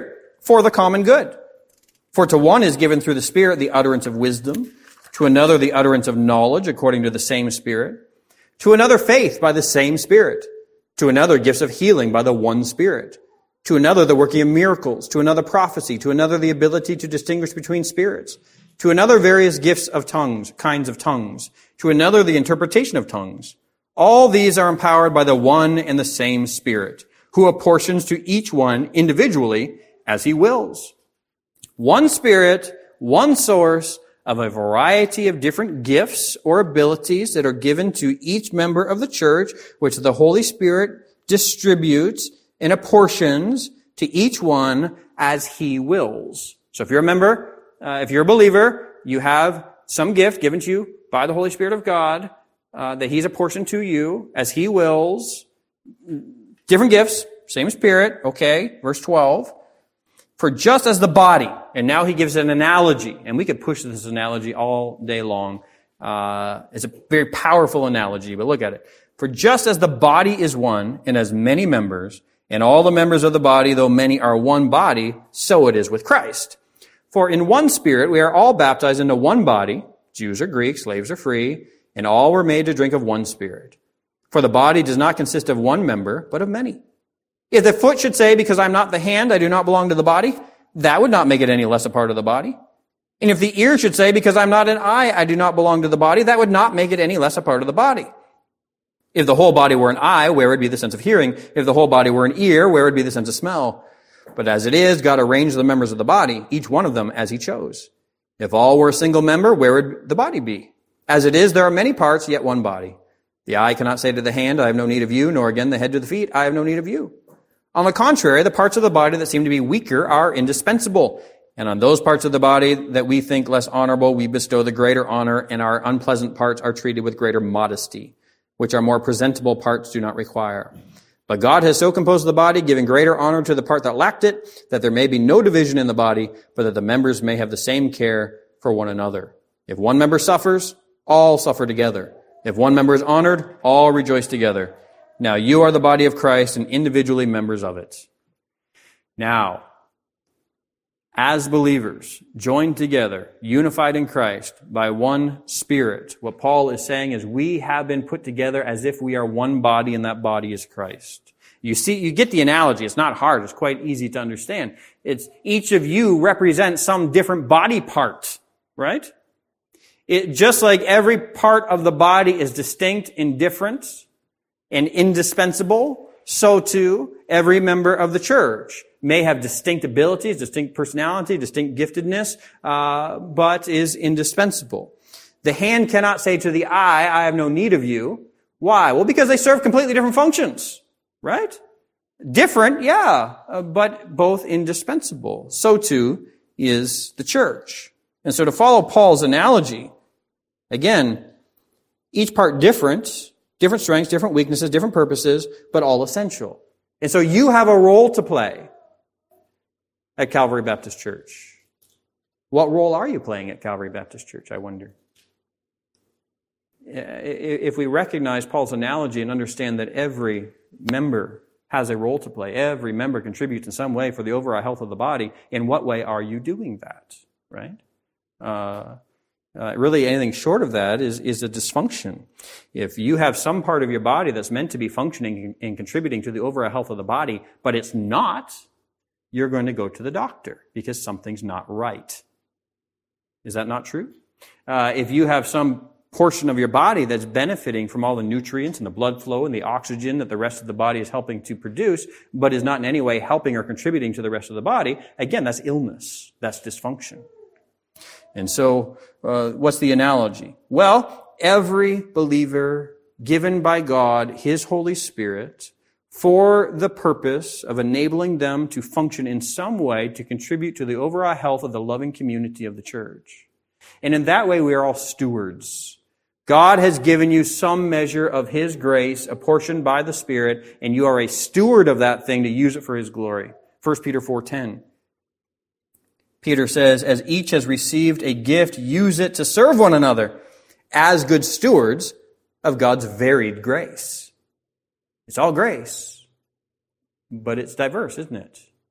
for the common good. For to one is given through the Spirit the utterance of wisdom, to another the utterance of knowledge according to the same Spirit, to another faith by the same Spirit, to another gifts of healing by the one Spirit, to another the working of miracles, to another prophecy, to another the ability to distinguish between spirits, to another various gifts of tongues, kinds of tongues, to another the interpretation of tongues. All these are empowered by the one and the same Spirit, who apportions to each one individually as he wills. One Spirit, one source of a variety of different gifts or abilities that are given to each member of the church, which the Holy Spirit distributes and apportions to each one as he wills. So if you're a member, uh, if you're a believer, you have some gift given to you by the Holy Spirit of God uh, that he's apportioned to you as he wills. Different gifts, same Spirit, okay, verse twelve. For just as the body, and now he gives an analogy, and we could push this analogy all day long. Uh, it's a very powerful analogy, but look at it. For just as the body is one and has many members, and all the members of the body, though many, are one body, so it is with Christ. For in one Spirit we are all baptized into one body, Jews or Greeks, slaves or free, and all were made to drink of one Spirit. For the body does not consist of one member, but of many. If the foot should say, because I'm not the hand, I do not belong to the body, that would not make it any less a part of the body. And if the ear should say, because I'm not an eye, I do not belong to the body, that would not make it any less a part of the body. If the whole body were an eye, where would be the sense of hearing? If the whole body were an ear, where would be the sense of smell? But as it is, God arranged the members of the body, each one of them as he chose. If all were a single member, where would the body be? As it is, there are many parts, yet one body. The eye cannot say to the hand, I have no need of you, nor again the head to the feet, I have no need of you. On the contrary, the parts of the body that seem to be weaker are indispensable. And on those parts of the body that we think less honorable, we bestow the greater honor, and our unpleasant parts are treated with greater modesty, which our more presentable parts do not require. But God has so composed the body, giving greater honor to the part that lacked it, that there may be no division in the body, but that the members may have the same care for one another. If one member suffers, all suffer together. If one member is honored, all rejoice together. Now you are the body of Christ and individually members of it. Now, as believers, joined together, unified in Christ by one Spirit, what Paul is saying is we have been put together as if we are one body and that body is Christ. You see, you get the analogy. It's not hard. It's quite easy to understand. It's each of you represents some different body part, right? It, just like every part of the body is distinct and different and indispensable, so too every member of the church may have distinct abilities, distinct personality, distinct giftedness, uh, but is indispensable. The hand cannot say to the eye, I have no need of you. Why? Well, because they serve completely different functions, right? Different, yeah, uh, but both indispensable. So too is the church. And so to follow Paul's analogy, again, each part different, different strengths, different weaknesses, different purposes, but all essential. And so you have a role to play at Calvary Baptist Church. What role are you playing at Calvary Baptist Church, I wonder? If we recognize Paul's analogy and understand that every member has a role to play, every member contributes in some way for the overall health of the body, in what way are you doing that, right? Uh, Uh, really, anything short of that is, is a dysfunction. If you have some part of your body that's meant to be functioning and contributing to the overall health of the body, but it's not, you're going to go to the doctor because something's not right. Is that not true? Uh, if you have some portion of your body that's benefiting from all the nutrients and the blood flow and the oxygen that the rest of the body is helping to produce, but is not in any way helping or contributing to the rest of the body, again, that's illness. That's dysfunction. And so, uh, what's the analogy? Well, every believer given by God, His Holy Spirit, for the purpose of enabling them to function in some way to contribute to the overall health of the loving community of the church. And in that way, we are all stewards. God has given you some measure of His grace, apportioned by the Spirit, and you are a steward of that thing to use it for His glory. First Peter four ten. Peter says, as each has received a gift, use it to serve one another as good stewards of God's varied grace. It's all grace, but it's diverse, isn't it?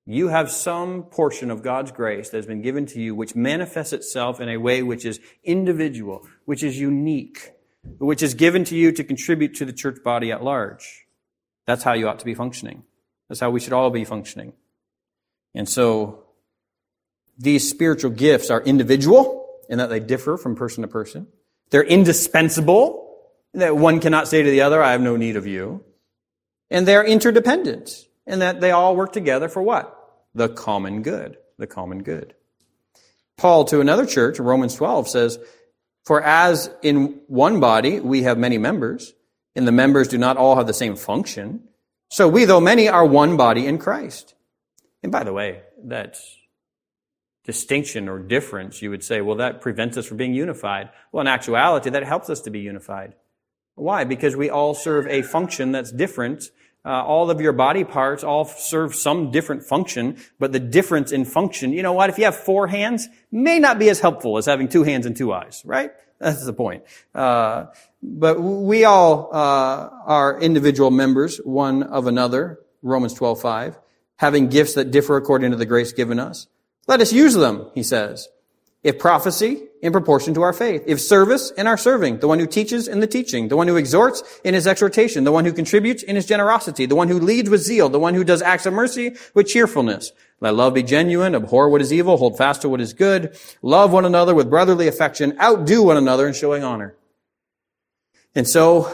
You have some portion of God's grace that has been given to you which manifests itself in a way which is individual, which is unique, which is given to you to contribute to the church body at large. That's how you ought to be functioning. That's how we should all be functioning. And so these spiritual gifts are individual in that they differ from person to person. They're indispensable, that one cannot say to the other, I have no need of you. And they're interdependent, in that they all work together for what? The common good. The common good. Paul, to another church, in Romans twelve, says, for as in one body we have many members, and the members do not all have the same function, so we, though many, are one body in Christ. And by the way, that distinction or difference, you would say, well, that prevents us from being unified. Well, in actuality, that helps us to be unified. Why? Because we all serve a function that's different. Uh, all of your body parts all serve some different function, but the difference in function, you know what? If you have four hands, may not be as helpful as having two hands and two eyes, right? That's the point. Uh, but we all uh, are individual members, one of another, Romans twelve five, having gifts that differ according to the grace given us. Let us use them, he says. If prophecy, in proportion to our faith. If service, in our serving. The one who teaches, in the teaching. The one who exhorts, in his exhortation. The one who contributes, in his generosity. The one who leads with zeal. The one who does acts of mercy with cheerfulness. Let love be genuine. Abhor what is evil. Hold fast to what is good. Love one another with brotherly affection. Outdo one another in showing honor. And so,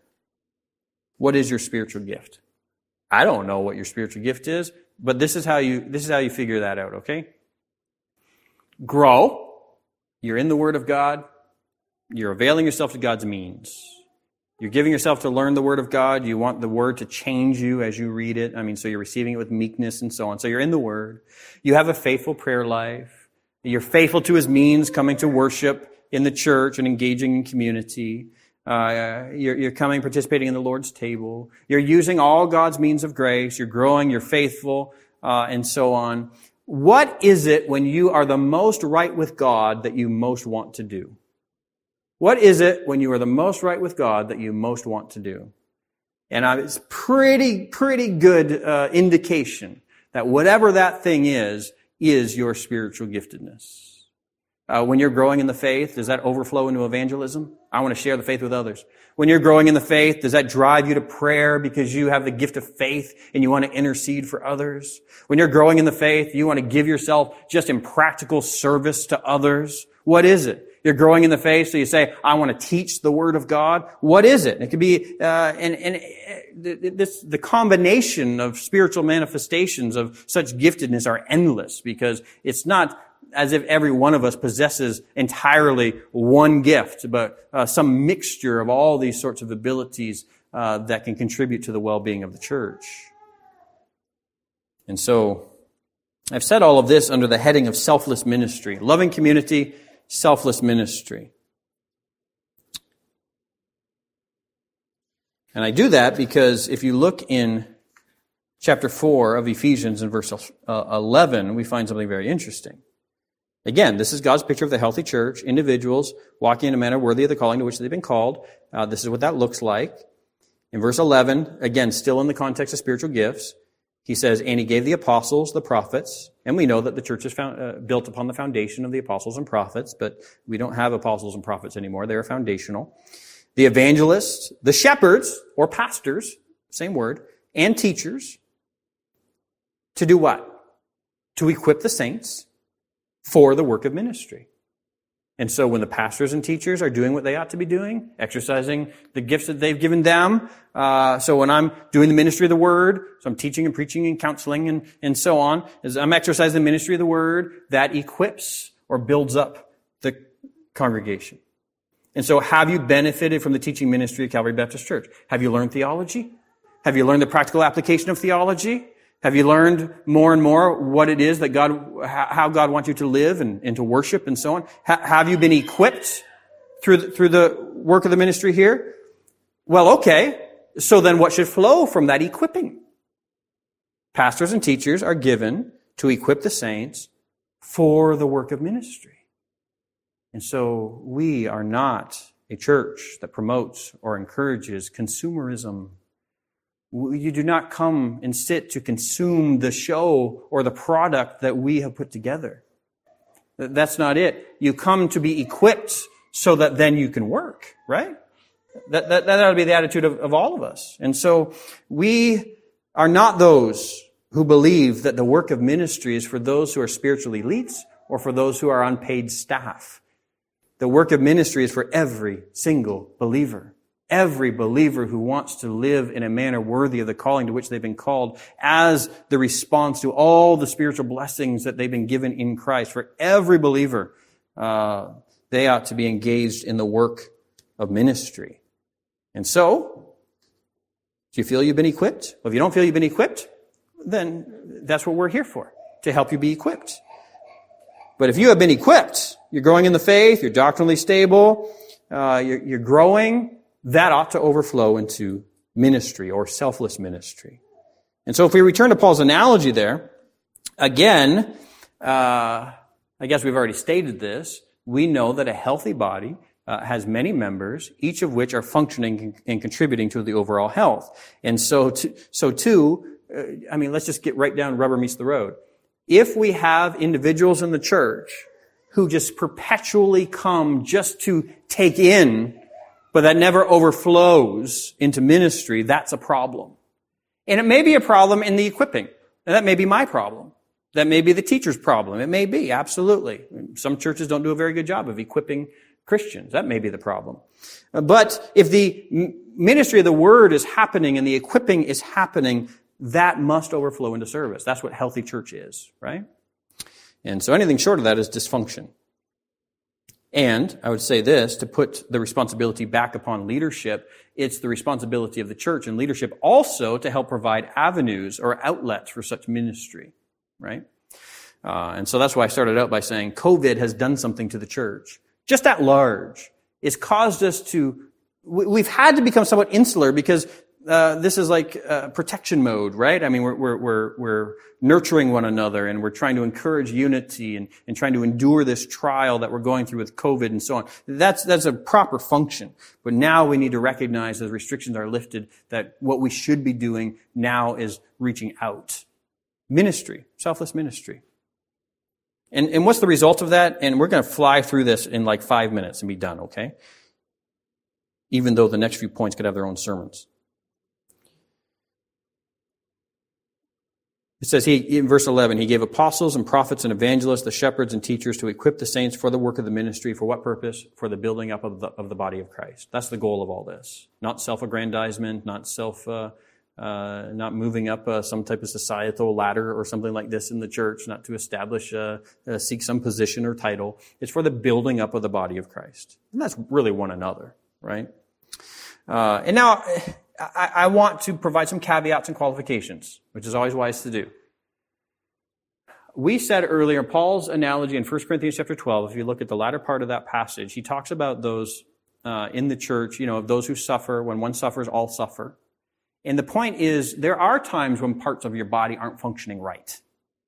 what is your spiritual gift? I don't know what your spiritual gift is, but this is how you, this is how you figure that out, okay? Grow. You're in the Word of God. You're availing yourself to God's means. You're giving yourself to learn the Word of God. You want the Word to change you as you read it. I mean, so you're receiving it with meekness and so on. So you're in the Word. You have a faithful prayer life. You're faithful to His means, coming to worship in the church and engaging in community. Uh, you're, you're coming, participating in the Lord's table. You're using all God's means of grace. You're growing. You're faithful, uh, and so on. What is it when you are the most right with God that you most want to do? What is it when you are the most right with God that you most want to do? And it's pretty, pretty good uh, indication that whatever that thing is, is your spiritual giftedness. Uh, when you're growing in the faith, does that overflow into evangelism? I want to share the faith with others. When you're growing in the faith, does that drive you to prayer because you have the gift of faith and you want to intercede for others? When you're growing in the faith, you want to give yourself just in practical service to others? What is it? You're growing in the faith, so you say, I want to teach the Word of God. What is it? It could be, uh, and, and uh, this, the combination of spiritual manifestations of such giftedness are endless, because it's not as if every one of us possesses entirely one gift, but uh, some mixture of all these sorts of abilities uh, that can contribute to the well-being of the church. And so, I've said all of this under the heading of selfless ministry. Loving community, selfless ministry. And I do that because if you look in chapter four of Ephesians in verse eleven, we find something very interesting. Again, this is God's picture of the healthy church, individuals walking in a manner worthy of the calling to which they've been called. Uh, this is what that looks like. In verse eleven, again, still in the context of spiritual gifts, he says, and he gave the apostles, the prophets, and we know that the church is found, uh, built upon the foundation of the apostles and prophets, but we don't have apostles and prophets anymore. They are foundational. The evangelists, the shepherds, or pastors, same word, and teachers, to do what? To equip the saints for the work of ministry. And so when the pastors and teachers are doing what they ought to be doing, exercising the gifts that they've given them, uh, so when I'm doing the ministry of the Word, so I'm teaching and preaching and counseling and, and so on, as I'm exercising the ministry of the Word, that equips or builds up the congregation. And so have you benefited from the teaching ministry of Calvary Baptist Church? Have you learned theology? Have you learned the practical application of theology? Have you learned more and more what it is that God, how God wants you to live and, and to worship and so on? Ha, have you been equipped through the, through the work of the ministry here? Well, okay. So then what should flow from that equipping? Pastors and teachers are given to equip the saints for the work of ministry. And so we are not a church that promotes or encourages consumerism. You do not come and sit to consume the show or the product that we have put together. That's not it. You come to be equipped so that then you can work, right? That, that, that ought to be the attitude of, of all of us. And so we are not those who believe that the work of ministry is for those who are spiritual elites or for those who are unpaid staff. The work of ministry is for every single believer. Every believer who wants to live in a manner worthy of the calling to which they've been called as the response to all the spiritual blessings that they've been given in Christ. For every believer, uh, they ought to be engaged in the work of ministry. And so, do you feel you've been equipped? Well, if you don't feel you've been equipped, then that's what we're here for, to help you be equipped. But if you have been equipped, you're growing in the faith, you're doctrinally stable, uh, you're, you're growing, that ought to overflow into ministry or selfless ministry. And so if we return to Paul's analogy there, again, uh, I guess we've already stated this, we know that a healthy body uh, has many members, each of which are functioning and contributing to the overall health. And so, to, so too, uh, I mean, let's just get right down rubber meets the road. If we have individuals in the church who just perpetually come just to take in, but that never overflows into ministry, that's a problem. And it may be a problem in the equipping. And that may be my problem. That may be the teacher's problem. It may be, absolutely. Some churches don't do a very good job of equipping Christians. That may be the problem. But if the ministry of the word is happening and the equipping is happening, that must overflow into service. That's what healthy church is, right? And so anything short of that is dysfunction. And I would say this, to put the responsibility back upon leadership, it's the responsibility of the church and leadership also to help provide avenues or outlets for such ministry, right? Uh, and so that's why I started out by saying COVID has done something to the church. Just at large. It's caused us to, we've had to become somewhat insular because Uh, this is like uh, protection mode, right? I mean, we're, we're, we're, we're nurturing one another and we're trying to encourage unity and, and trying to endure this trial that we're going through with COVID and so on. That's, that's a proper function. But now we need to recognize as restrictions are lifted that what we should be doing now is reaching out. Ministry, selfless ministry. And, and what's the result of that? And we're going to fly through this in like five minutes and be done, okay? Even though the next few points could have their own sermons. It says he, in verse eleven, he gave apostles and prophets and evangelists, the shepherds and teachers to equip the saints for the work of the ministry. For what purpose? For the building up of the, of the body of Christ. That's the goal of all this. Not self-aggrandizement, not self, uh, uh, not moving up uh, some type of societal ladder or something like this in the church, not to establish, uh, uh, seek some position or title. It's for the building up of the body of Christ. And that's really one another, right? Uh, and now, I, I want to provide some caveats and qualifications, which is always wise to do. We said earlier, Paul's analogy in First Corinthians chapter twelve, if you look at the latter part of that passage, he talks about those uh, in the church, you know, of those who suffer. When one suffers, all suffer. And the point is, there are times when parts of your body aren't functioning right.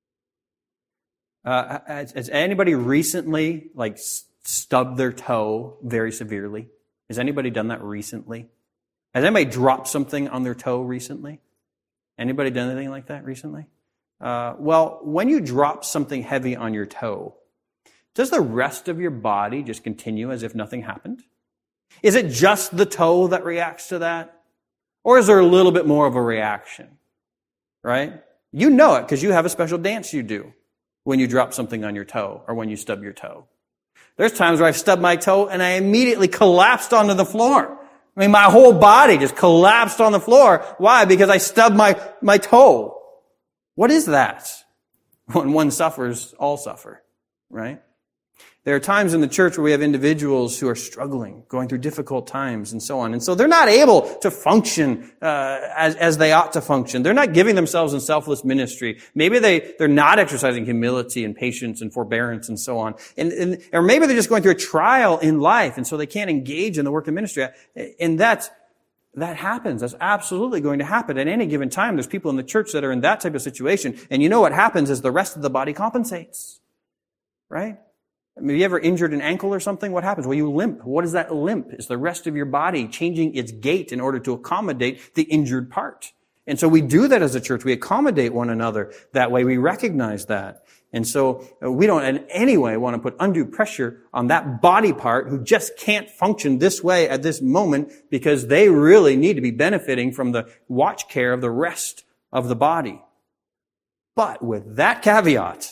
Uh, has, has anybody recently, like, stubbed their toe very severely? Has anybody done that recently? Has anybody dropped something on their toe recently? Anybody done anything like that recently? Uh, well, when you drop something heavy on your toe, does the rest of your body just continue as if nothing happened? Is it just the toe that reacts to that? Or is there a little bit more of a reaction? Right? You know it because you have a special dance you do when you drop something on your toe or when you stub your toe. There's times where I've stubbed my toe and I immediately collapsed onto the floor. I mean, my whole body just collapsed on the floor. Why? Because I stubbed my, my toe. What is that? When one suffers, all suffer, right? There are times in the church where we have individuals who are struggling, going through difficult times and so on. And so they're not able to function uh, as, as they ought to function. They're not giving themselves in selfless ministry. Maybe they, they're not exercising humility and patience and forbearance and so on. And, and or maybe they're just going through a trial in life, and so they can't engage in the work of ministry. And that's, that happens. That's absolutely going to happen. At any given time, there's people in the church that are in that type of situation. And you know what happens is the rest of the body compensates. Right? I mean, have you ever injured an ankle or something? What happens? Well, you limp. What is that limp? It's the rest of your body changing its gait in order to accommodate the injured part. And so we do that as a church. We accommodate one another that way. We recognize that. And so we don't in any way want to put undue pressure on that body part who just can't function this way at this moment because they really need to be benefiting from the watch care of the rest of the body. But with that caveat,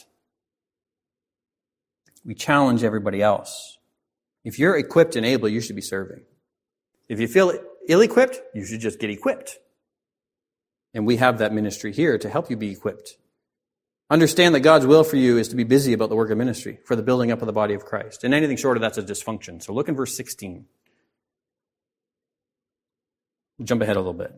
we challenge everybody else. If you're equipped and able, you should be serving. If you feel ill-equipped, you should just get equipped. And we have that ministry here to help you be equipped. Understand that God's will for you is to be busy about the work of ministry, for the building up of the body of Christ. And anything short of that's a dysfunction. So look in verse sixteen. Jump ahead a little bit.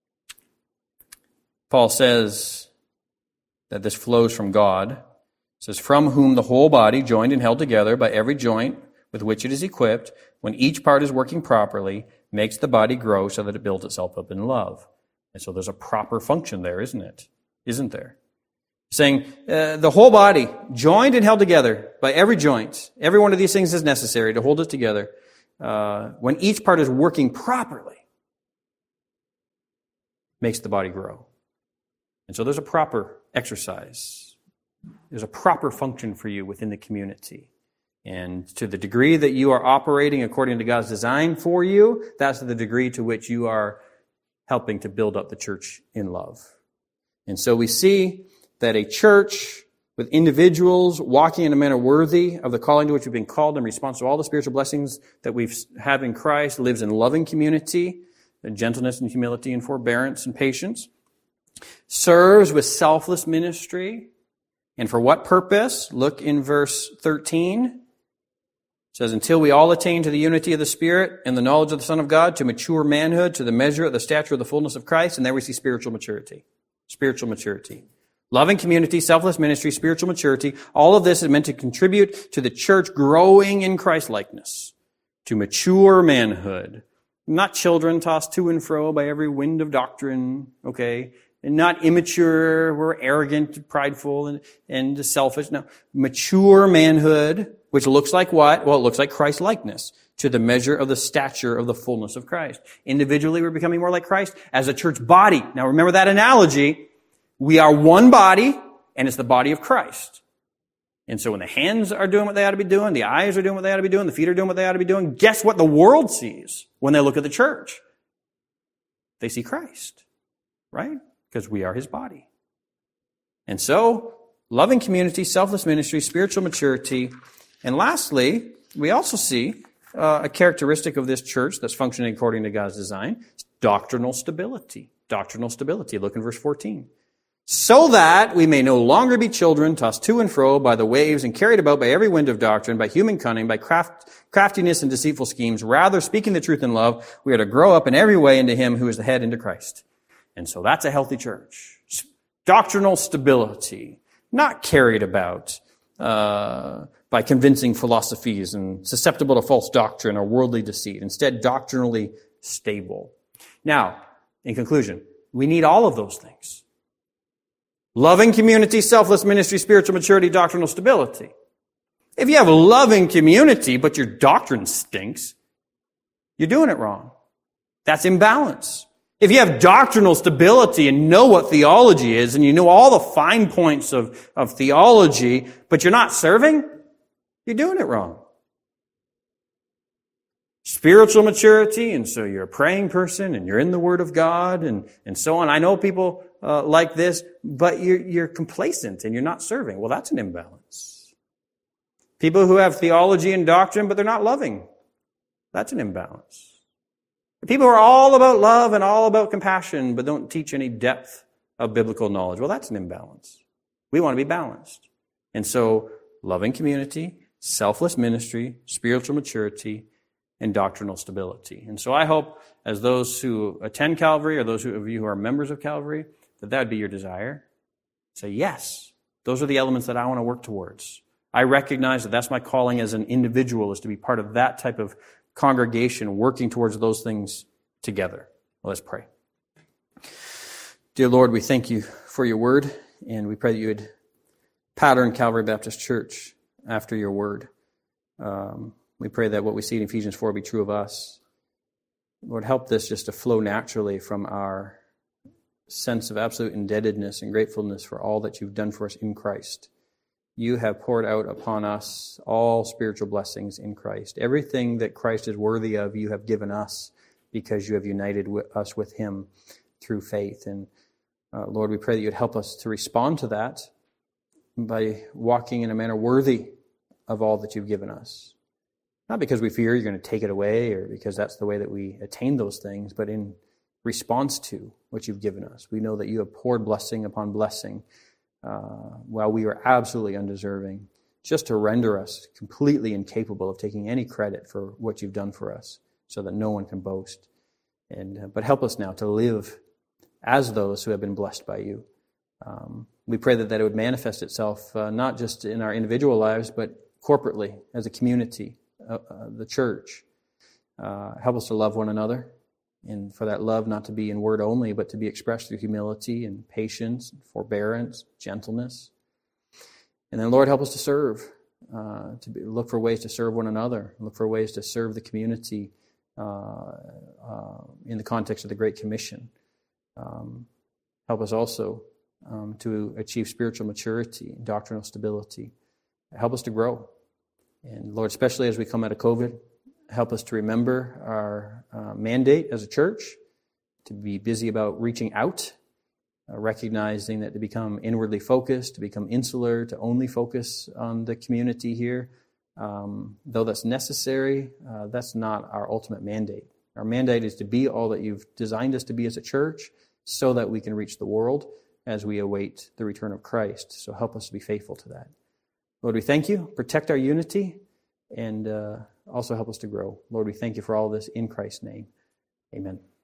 Paul says that this flows from God. It says, from whom the whole body, joined and held together by every joint with which it is equipped, when each part is working properly, makes the body grow so that it builds itself up in love. And so there's a proper function there, isn't it? Isn't there? Saying uh, the whole body, joined and held together by every joint. Every one of these things is necessary to hold it together. Uh, when each part is working properly, makes the body grow. And so there's a proper exercise. There's a proper function for you within the community. And to the degree that you are operating according to God's design for you, that's the degree to which you are helping to build up the church in love. And so we see that a church with individuals walking in a manner worthy of the calling to which we've been called in response to all the spiritual blessings that we have in Christ, lives in loving community, and gentleness and humility and forbearance and patience, serves with selfless ministry. And for what purpose? Look in verse thirteen. It says, until we all attain to the unity of the Spirit and the knowledge of the Son of God, to mature manhood, to the measure of the stature of the fullness of Christ. And there we see spiritual maturity. Spiritual maturity. Loving community, selfless ministry, spiritual maturity. All of this is meant to contribute to the church growing in Christ-likeness. To mature manhood. Not children tossed to and fro by every wind of doctrine, okay? And not immature, we're arrogant, prideful, and, and selfish. No, mature manhood, which looks like what? Well, it looks like Christ-likeness, to the measure of the stature of the fullness of Christ. Individually, we're becoming more like Christ as a church body. Now, remember that analogy. We are one body, and it's the body of Christ. And so when the hands are doing what they ought to be doing, the eyes are doing what they ought to be doing, the feet are doing what they ought to be doing, guess what the world sees when they look at the church? They see Christ, right? Because we are his body. And so, loving community, selfless ministry, spiritual maturity. And lastly, we also see uh, a characteristic of this church that's functioning according to God's design. It's doctrinal stability. Doctrinal stability. Look in verse fourteen. So that we may no longer be children tossed to and fro by the waves and carried about by every wind of doctrine, by human cunning, by craft, craftiness and deceitful schemes. Rather, speaking the truth in love, we are to grow up in every way into him who is the head, into Christ. And so that's a healthy church. Doctrinal stability, not carried about uh, by convincing philosophies and susceptible to false doctrine or worldly deceit. Instead, doctrinally stable. Now, in conclusion, we need all of those things. Loving community, selfless ministry, spiritual maturity, doctrinal stability. If you have a loving community, but your doctrine stinks, you're doing it wrong. That's imbalance. If you have doctrinal stability and know what theology is, and you know all the fine points of, of theology, but you're not serving, you're doing it wrong. Spiritual maturity, and so you're a praying person, and you're in the Word of God, and, and so on. I know people uh, like this, but you're, you're complacent, and you're not serving. Well, that's an imbalance. People who have theology and doctrine, but they're not loving. That's an imbalance. People who are all about love and all about compassion, but don't teach any depth of biblical knowledge. Well, that's an imbalance. We want to be balanced. And so, loving community, selfless ministry, spiritual maturity, and doctrinal stability. And so I hope, as those who attend Calvary, or those who, of you who are members of Calvary, that that would be your desire. Say, yes, those are the elements that I want to work towards. I recognize that that's my calling as an individual, is to be part of that type of congregation working towards those things together. Well, let's pray. Dear Lord, we thank you for your word, and we pray that you would pattern Calvary Baptist Church after your word. Um, we pray that what we see in Ephesians four be true of us. Lord, help this just to flow naturally from our sense of absolute indebtedness and gratefulness for all that you've done for us in Christ. You have poured out upon us all spiritual blessings in Christ. Everything that Christ is worthy of, you have given us because you have united with us with him through faith. And uh, Lord, we pray that you'd help us to respond to that by walking in a manner worthy of all that you've given us. Not because we fear you're going to take it away or because that's the way that we attain those things, but in response to what you've given us. We know that you have poured blessing upon blessing uh, while we were absolutely undeserving, just to render us completely incapable of taking any credit for what you've done for us so that no one can boast. And uh, but help us now to live as those who have been blessed by you. Um, we pray that, that it would manifest itself uh, not just in our individual lives, but corporately as a community, uh, uh, the church. Uh, help us to love one another, and for that love not to be in word only, but to be expressed through humility and patience, and forbearance, gentleness. And then, Lord, help us to serve, uh, to be, look for ways to serve one another, look for ways to serve the community uh, uh, in the context of the Great Commission. Um, help us also um, to achieve spiritual maturity and doctrinal stability. Help us to grow. And Lord, especially as we come out of COVID, help us to remember our uh, mandate as a church, to be busy about reaching out, uh, recognizing that to become inwardly focused, to become insular, to only focus on the community here, um, though that's necessary, uh, that's not our ultimate mandate. Our mandate is to be all that you've designed us to be as a church so that we can reach the world as we await the return of Christ. So help us to be faithful to that. Lord, we thank you. Protect our unity and uh, also help us to grow. Lord, we thank you for all this in Christ's name. Amen.